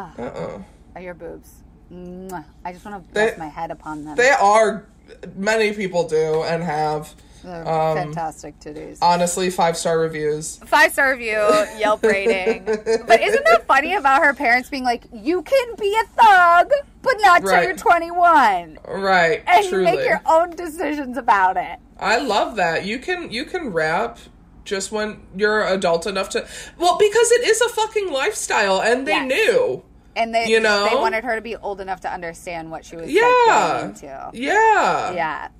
Your boobs. Mwah. I just want to rest my head upon them. They are. Many people do and have. They're fantastic titties. Honestly, 5-star reviews. 5-star review, Yelp rating. But isn't that funny about her parents being like, you can be a thug, but not till you're 21. Right, and truly. You make your own decisions about it. I love that. You can rap just when you're adult enough to... Well, because it is a fucking lifestyle, and they knew. And they wanted her to be old enough to understand what she was going into. Yeah.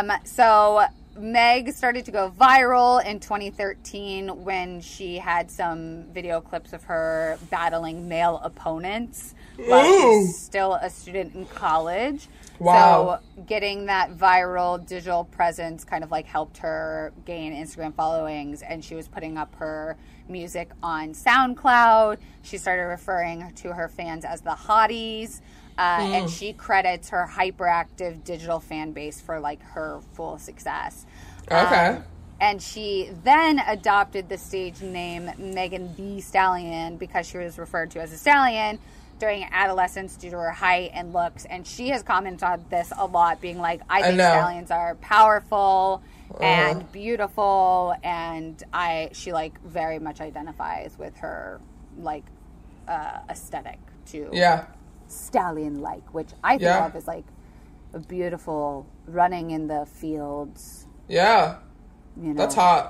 So Meg started to go viral in 2013 when she had some video clips of her battling male opponents while she's still a student in college. Wow. So getting that viral digital presence kind of like helped her gain Instagram followings, and she was putting up her music on SoundCloud. She started referring to her fans as the hotties. And she credits her hyperactive digital fan base for, like, her full success. Okay. And she then adopted the stage name Megan Thee Stallion because she was referred to as a stallion during adolescence due to her height and looks. And she has commented on this a lot, being like, I think stallions are powerful and beautiful. And she, like, very much identifies with her, like, aesthetic, too. Yeah. Stallion-like, which I think of as, like, a beautiful running in the fields. Yeah. You know, that's hot.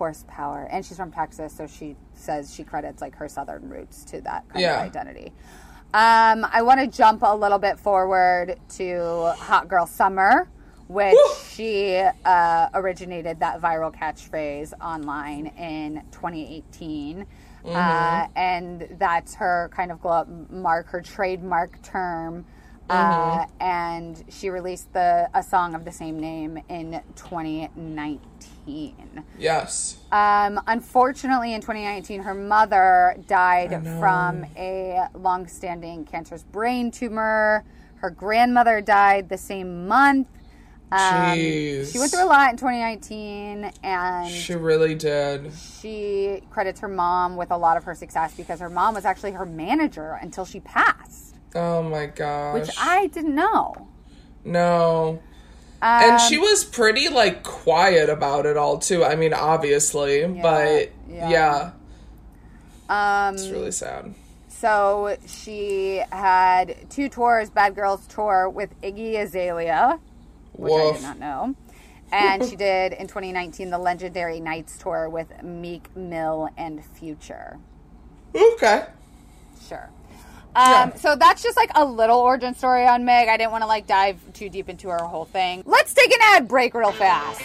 horsepower. And she's from Texas, so she says she credits like her southern roots to that kind of identity. I want to jump a little bit forward to Hot Girl Summer, which she originated that viral catchphrase online in 2018. And that's her kind of her trademark term. And she released a song of the same name in 2019. Yes. Unfortunately, in 2019, her mother died from a long-standing cancerous brain tumor. Her grandmother died the same month. She went through a lot in 2019, and she really did. She credits her mom with a lot of her success because her mom was actually her manager until she passed. Oh my gosh. Which I didn't know. No. And she was pretty, like, quiet about it all, too. I mean, obviously, but yeah. It's really sad. So she had 2 tours, Bad Girls Tour with Iggy Azalea, which I did not know. And she did, in 2019, the Legendary Nights Tour with Meek Mill and Future. Okay. Sure. So that's just like a little origin story on Meg. I didn't want to like dive too deep into her whole thing. Let's take an ad break real fast.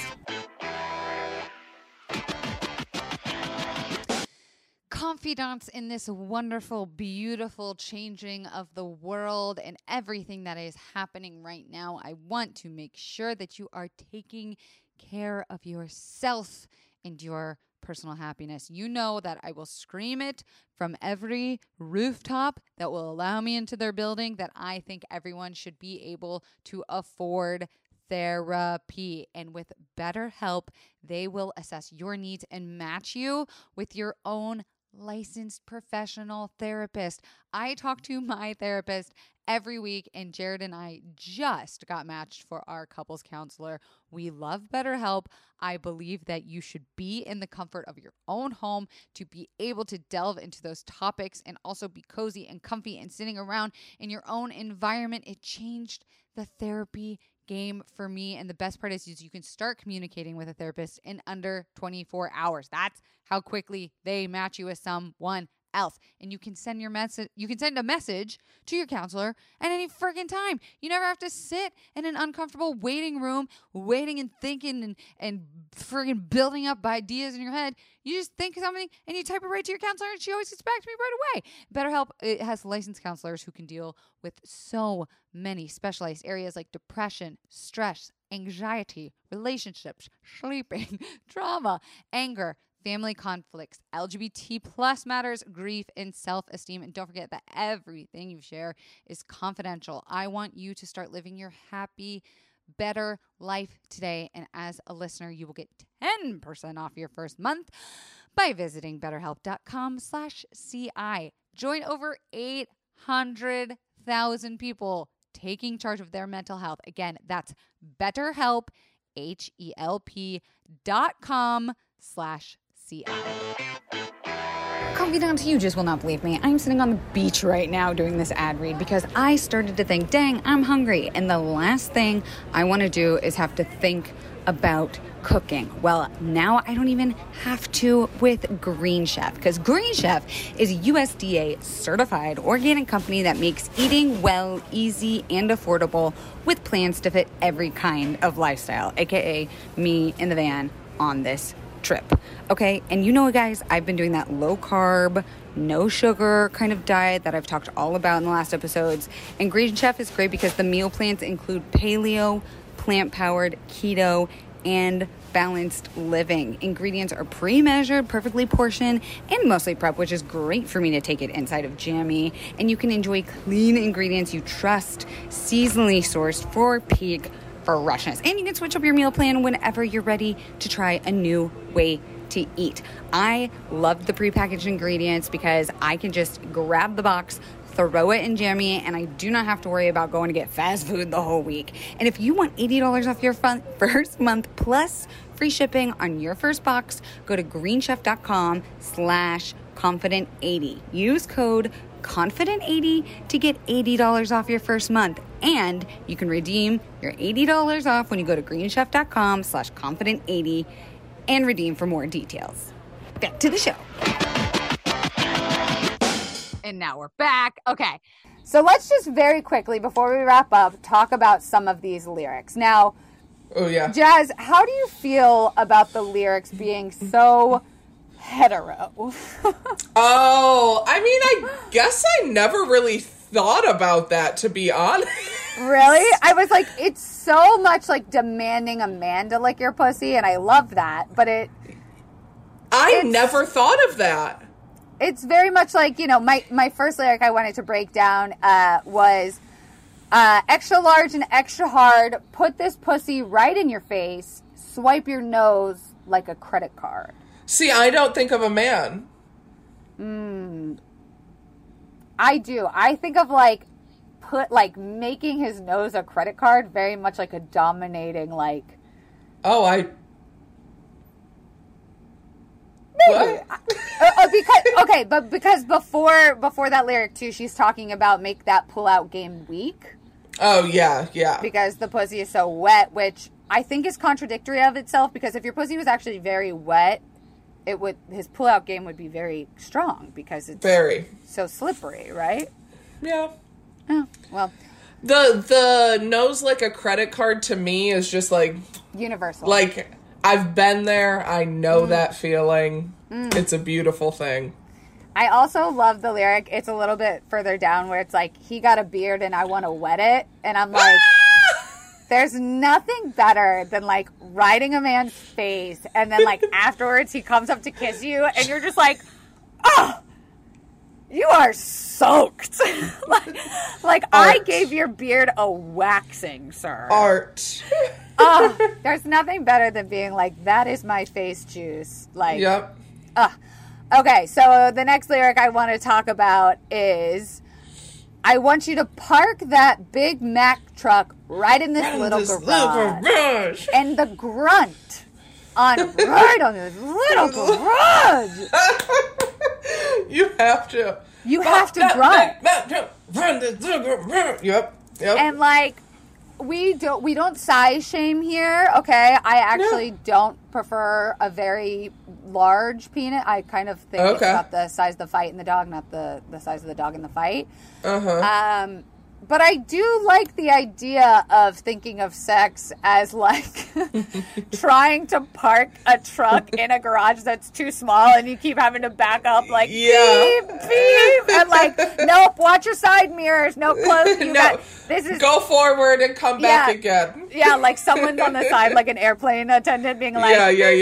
Confidants in this wonderful, beautiful changing of the world and everything that is happening right now, I want to make sure that you are taking care of yourself and your personal happiness. You know that I will scream it from every rooftop that will allow me into their building that I think everyone should be able to afford therapy. And with BetterHelp, they will assess your needs and match you with your own licensed professional therapist. I talk to my therapist every week, and Jared and I just got matched for our couples counselor. We love BetterHelp. I believe that you should be in the comfort of your own home to be able to delve into those topics and also be cozy and comfy and sitting around in your own environment. It changed the therapy game for me. And the best part is you can start communicating with a therapist in under 24 hours. That's how quickly they match you with someone else. And you can send your message, you can send a message to your counselor at any friggin' time. You never have to sit in an uncomfortable waiting room, waiting and thinking and friggin' building up ideas in your head. You just think of something and you type it right to your counselor, and she always gets back to me right away. BetterHelp, it has licensed counselors who can deal with so many specialized areas like depression, stress, anxiety, relationships, sleeping, trauma, anger, family conflicts, LGBT plus matters, grief, and self-esteem. And don't forget that everything you share is confidential. I want you to start living your happy, better life today. And as a listener, you will get 10% off your first month by visiting BetterHelp.com/CI. Join over 800,000 people taking charge of their mental health. Again, that's BetterHelp, HELP.com/CI. Confidant, you just will not believe me. I'm sitting on the beach right now doing this ad read because I started to think, dang, I'm hungry. And the last thing I want to do is have to think about cooking. Well, now I don't even have to with Green Chef, because Green Chef is a USDA certified organic company that makes eating well, easy, and affordable with plans to fit every kind of lifestyle, aka me in the van on this trip. Okay, and you know, guys, I've been doing that low carb, no sugar kind of diet that I've talked all about in the last episodes. And Green Chef is great because the meal plans include paleo, plant-powered, keto, and balanced living. Ingredients are pre-measured, perfectly portioned, and mostly prep, which is great for me to take it inside of Jammy. And you can enjoy clean ingredients you trust, seasonally sourced for peak freshness. And you can switch up your meal plan whenever you're ready to try a new way to eat. I love the prepackaged ingredients because I can just grab the box, throw it in Jammy, and I do not have to worry about going to get fast food the whole week. And if you want $80 off your first month plus free shipping on your first box, go to greenchef.com/confident80. Use code confident80 to get $80 off your first month. And you can redeem your $80 off when you go to greenchef.com/confident80 and redeem for more details. Back to the show. And now we're back. Okay. So let's just very quickly, before we wrap up, talk about some of these lyrics. Now, oh yeah, Jazz, how do you feel about the lyrics being so hetero? Oh, I mean, I guess I never really thought about that, to be honest. Really? I was like, it's so much like demanding a man to lick your pussy, and I love that, but I never thought of that. It's very much like, you know, my first lyric I wanted to break down was extra large and extra hard, put this pussy right in your face, swipe your nose like a credit card. See, I don't think of a man. I do. I think of making his nose a credit card, very much like a dominating, like... Oh, What? because before that lyric too, she's talking about make that pull-out game weak. Oh, yeah, yeah. Because the pussy is so wet, which I think is contradictory of itself, because if your pussy was actually very wet, his pull-out game would be very strong, because it's very so slippery, right? Yeah. Oh, well. The nose like a credit card to me is just like... universal. Like, I've been there. I know that feeling. It's a beautiful thing. I also love the lyric. It's a little bit further down where it's like, he got a beard and I want to wet it. And I'm like, there's nothing better than like riding a man's face and then like afterwards he comes up to kiss you and you're just like, oh, you are soaked. like I gave your beard a waxing, sir. Art. Oh, there's nothing better than being like, that is my face juice. Like, yep. Okay, so the next lyric I want to talk about is, I want you to park that Big Mac truck right in this little garage. And the grunt right on this little garage. You have to. You have to grunt. Yep. And like, we don't size shame here, okay? I actually don't prefer a very large penis. I kind of think it's about the size of the fight in the dog, not the size of the dog in the fight. But I do like the idea of thinking of sex as like trying to park a truck in a garage that's too small and you keep having to back up like beep, beep. And like, nope, watch your side mirrors. No, close. Go forward and come back again. Yeah, like someone's on the side, like an airplane attendant being like,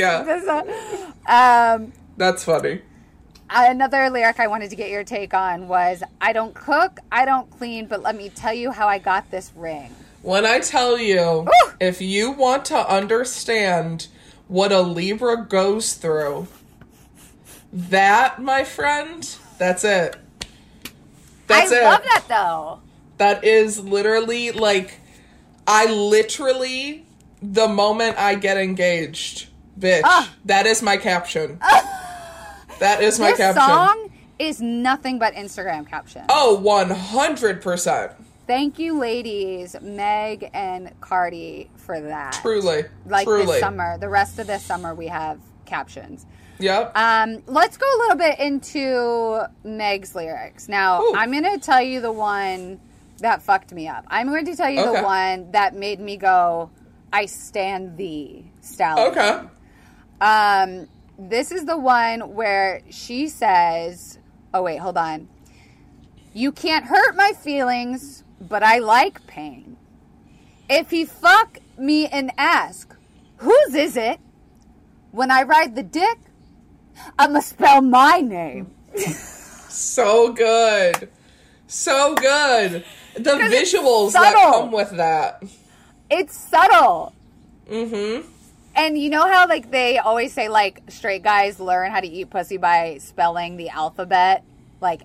that's funny. Another lyric I wanted to get your take on was, I don't cook, I don't clean, but let me tell you how I got this ring. When I tell you, if you want to understand what a Libra goes through, that, my friend, that's it. That's it. I love that, though. That is literally, like, the moment I get engaged, bitch, that is my caption. That is my caption. This song is nothing but Instagram caption. Oh, 100%. Thank you, ladies, Meg and Cardi, for that. Truly. This summer, the rest of this summer, we have captions. Yep. Let's go a little bit into Meg's lyrics. Now, I'm going to tell you the one that fucked me up. I'm going to tell you the one that made me go, I stand thee, Stallion. Okay. This is the one where she says, oh wait, hold on. You can't hurt my feelings, but I like pain. If he fuck me and ask, whose is it? When I ride the dick, I'ma spell my name. So good. So good. The visuals that come with that. It's subtle. Mm-hmm. And you know how, like, they always say, like, straight guys learn how to eat pussy by spelling the alphabet? Like,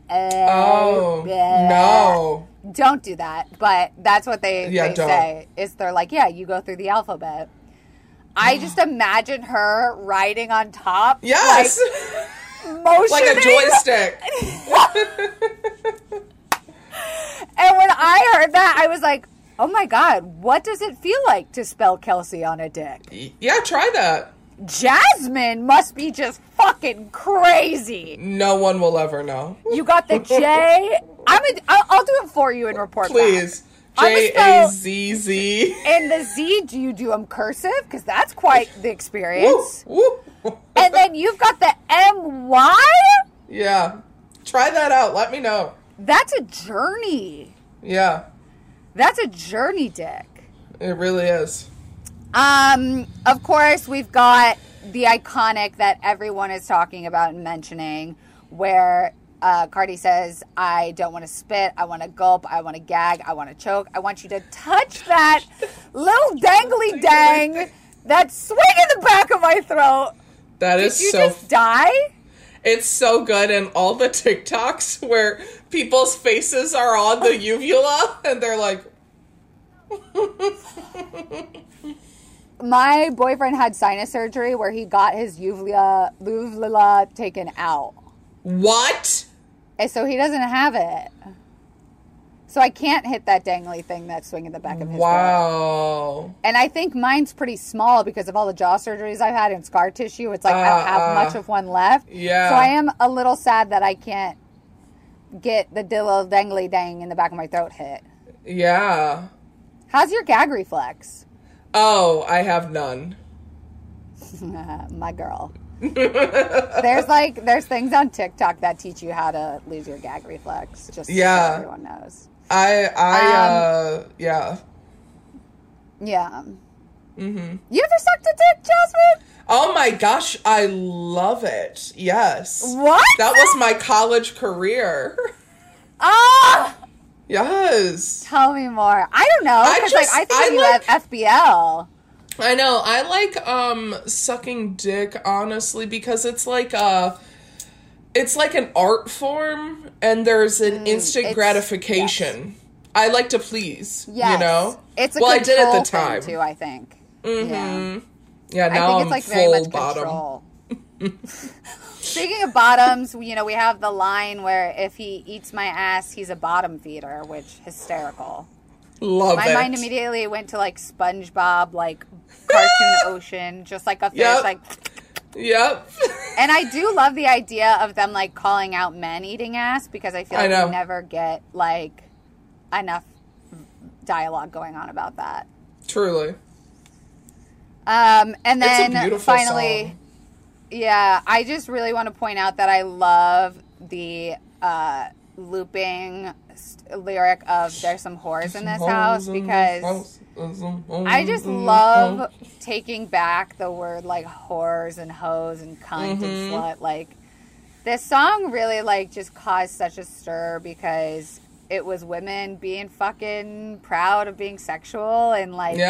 no. Don't do that. But that's what they say. Is they're like, yeah, you go through the alphabet. I just imagine her riding on top. Yes. Like, motioning. Like a joystick. And when I heard that, I was like, oh my God, what does it feel like to spell Kelsey on a dick? Yeah, try that. Jasmine must be just fucking crazy. No one will ever know. You got the J. I'll do it for you and report Please. back. J-A-Z-Z. And the Z, do you do them cursive? Because that's quite the experience. Woo, woo. And then you've got the M-Y? Yeah. Try that out. Let me know. That's a journey. Yeah. That's a journey, Dick. It really is. Of course, we've got the iconic that everyone is talking about and mentioning, where Cardi says, I don't want to spit, I want to gulp, I want to gag, I want to choke. I want you to touch that little dangly dang that's swinging the back of my throat. That is Did you so... just die? It's so good, and all the TikToks where people's faces are on the uvula, and they're like... My boyfriend had sinus surgery where he got his uvula taken out. What? And so he doesn't have it. So I can't hit that dangly thing that's swinging the back of his throat. Wow. And I think mine's pretty small because of all the jaw surgeries I've had and scar tissue. It's like I don't have much of one left. Yeah. So I am a little sad that I can't get the little dangly dang in the back of my throat hit. Yeah. How's your gag reflex? Oh, I have none. My girl. There's things on TikTok that teach you how to lose your gag reflex. Just so everyone knows. Yeah. Yeah. Mm-hmm. You ever sucked a dick, Jasmine? Oh my gosh, I love it. Yes. What? That was my college career. Ah! Yes. Tell me more. I don't know. Because I think of you at FBL. I know. I like sucking dick, honestly, because it's like an art form, and there's an instant gratification. Yes. I like to please. Yes. You know. It's a I control did at the time thing too, I think. Mm-hmm. Yeah. Now I think it's like full very much bottom. Control. Speaking of bottoms, we have the line where if he eats my ass, he's a bottom feeder, which hysterical. Love it. My mind immediately went to like SpongeBob, like Cartoon Ocean, just like a fish, like. Yep. And I do love the idea of them like calling out men eating ass because I feel like we never get like enough dialogue going on about that. Truly. And then it's a beautiful finally. Song. Yeah, I just really want to point out that I love the looping lyric of "There's some whores in this house" because I just love taking back the word like whores and hoes and cunt and slut. Like this song really like just caused such a stir because it was women being fucking proud of being sexual and like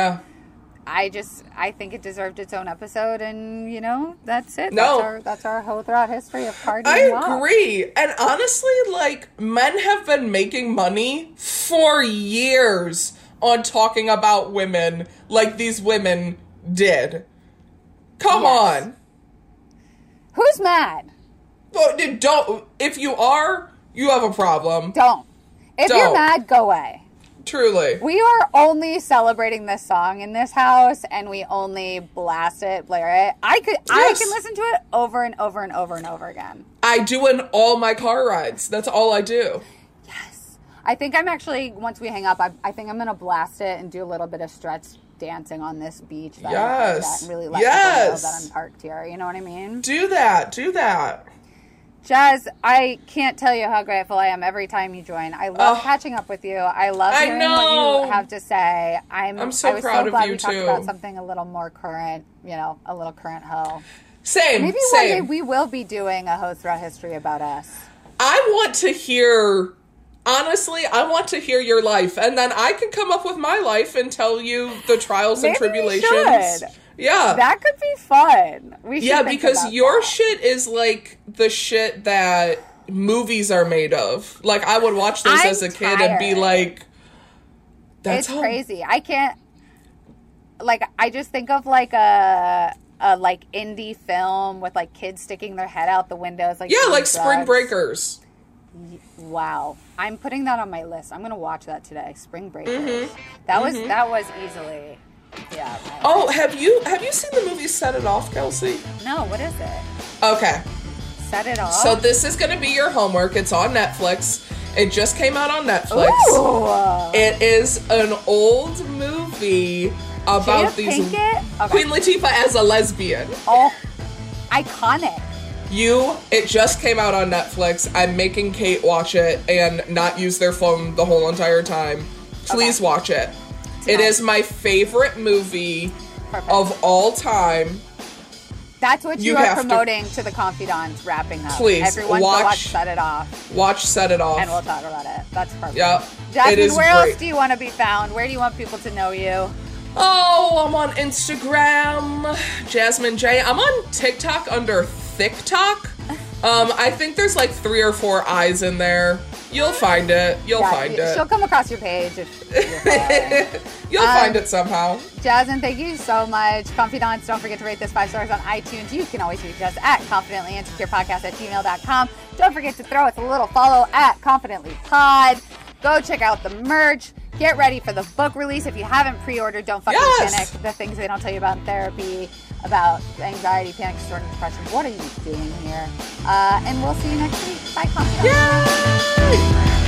I think it deserved its own episode, and that's it. No, that's our whole throughout history of Cardi. I agree, and honestly, like men have been making money for years on talking about women, like these women did. Come on, who's mad? Don't. If you are, you have a problem. Don't. If you're mad, go away. Truly. We are only celebrating this song in this house, and we only blast it, blare it. I can listen to it over and over and over and over again. I do in all my car rides. That's all I do. Yes. I think I'm actually, once we hang up, I think I'm going to blast it and do a little bit of stretch dancing on this beach. That and really let people know that I'm parked here. You know what I mean? Do that. Do that. Jazz, I can't tell you how grateful I am every time you join. I love catching up with you. I love hearing what you have to say. I'm so proud of you, we talked about something a little more current, a little current hoe. Same. Maybe one day we will be doing a hoe throughout history about us. I want to hear, honestly, I want to hear your life. And then I can come up with my life and tell you the trials and tribulations. We should. Yeah. That could be fun. We should because your shit is like the shit that movies are made of. Like, I would watch those as a kid and be like, it's crazy. I can't, like, I just think of like a like indie film with like kids sticking their head out the windows. Like like Spring Breakers. Wow. I'm putting that on my list. I'm going to watch that today. Spring Breakers. That was easily Yeah. Oh, have you seen the movie Set It Off, Kelsey? No, what is it? Okay. Set It Off? So this is going to be your homework. It's on Netflix. It just came out on Netflix. Ooh. It is an old movie about Jada these Pinkett? Okay. Queen Latifah as a lesbian. Oh, iconic. It just came out on Netflix. I'm making Kate watch it and not use their phone the whole entire time. Please watch it. It is my favorite movie of all time. That's what you are promoting to the Confidants wrapping up. Please, everyone watch Set It Off. Watch Set It Off. And we'll talk about it. That's perfect. Yep. Jasmine, where else do you want to be found? Where do you want people to know you? Oh, I'm on Instagram, Jasmine J. I'm on TikTok under ThickTok. I think there's like 3 or 4 eyes in there. You'll find it. You'll find it. She'll come across your page if you'll find it somehow. Jasmine, thank you so much. Confidants, don't forget to rate this 5 stars on iTunes. You can always reach us at confidentlyinsecurepodcast@gmail.com. Don't forget to throw us a little follow at confidentlypod. Go check out the merch. Get ready for the book release. If you haven't pre-ordered, don't fucking panic. The things they don't tell you about in therapy, about anxiety, panic disorder, depression. What are you doing here? And we'll see you next week. Bye, Confidants. Yay!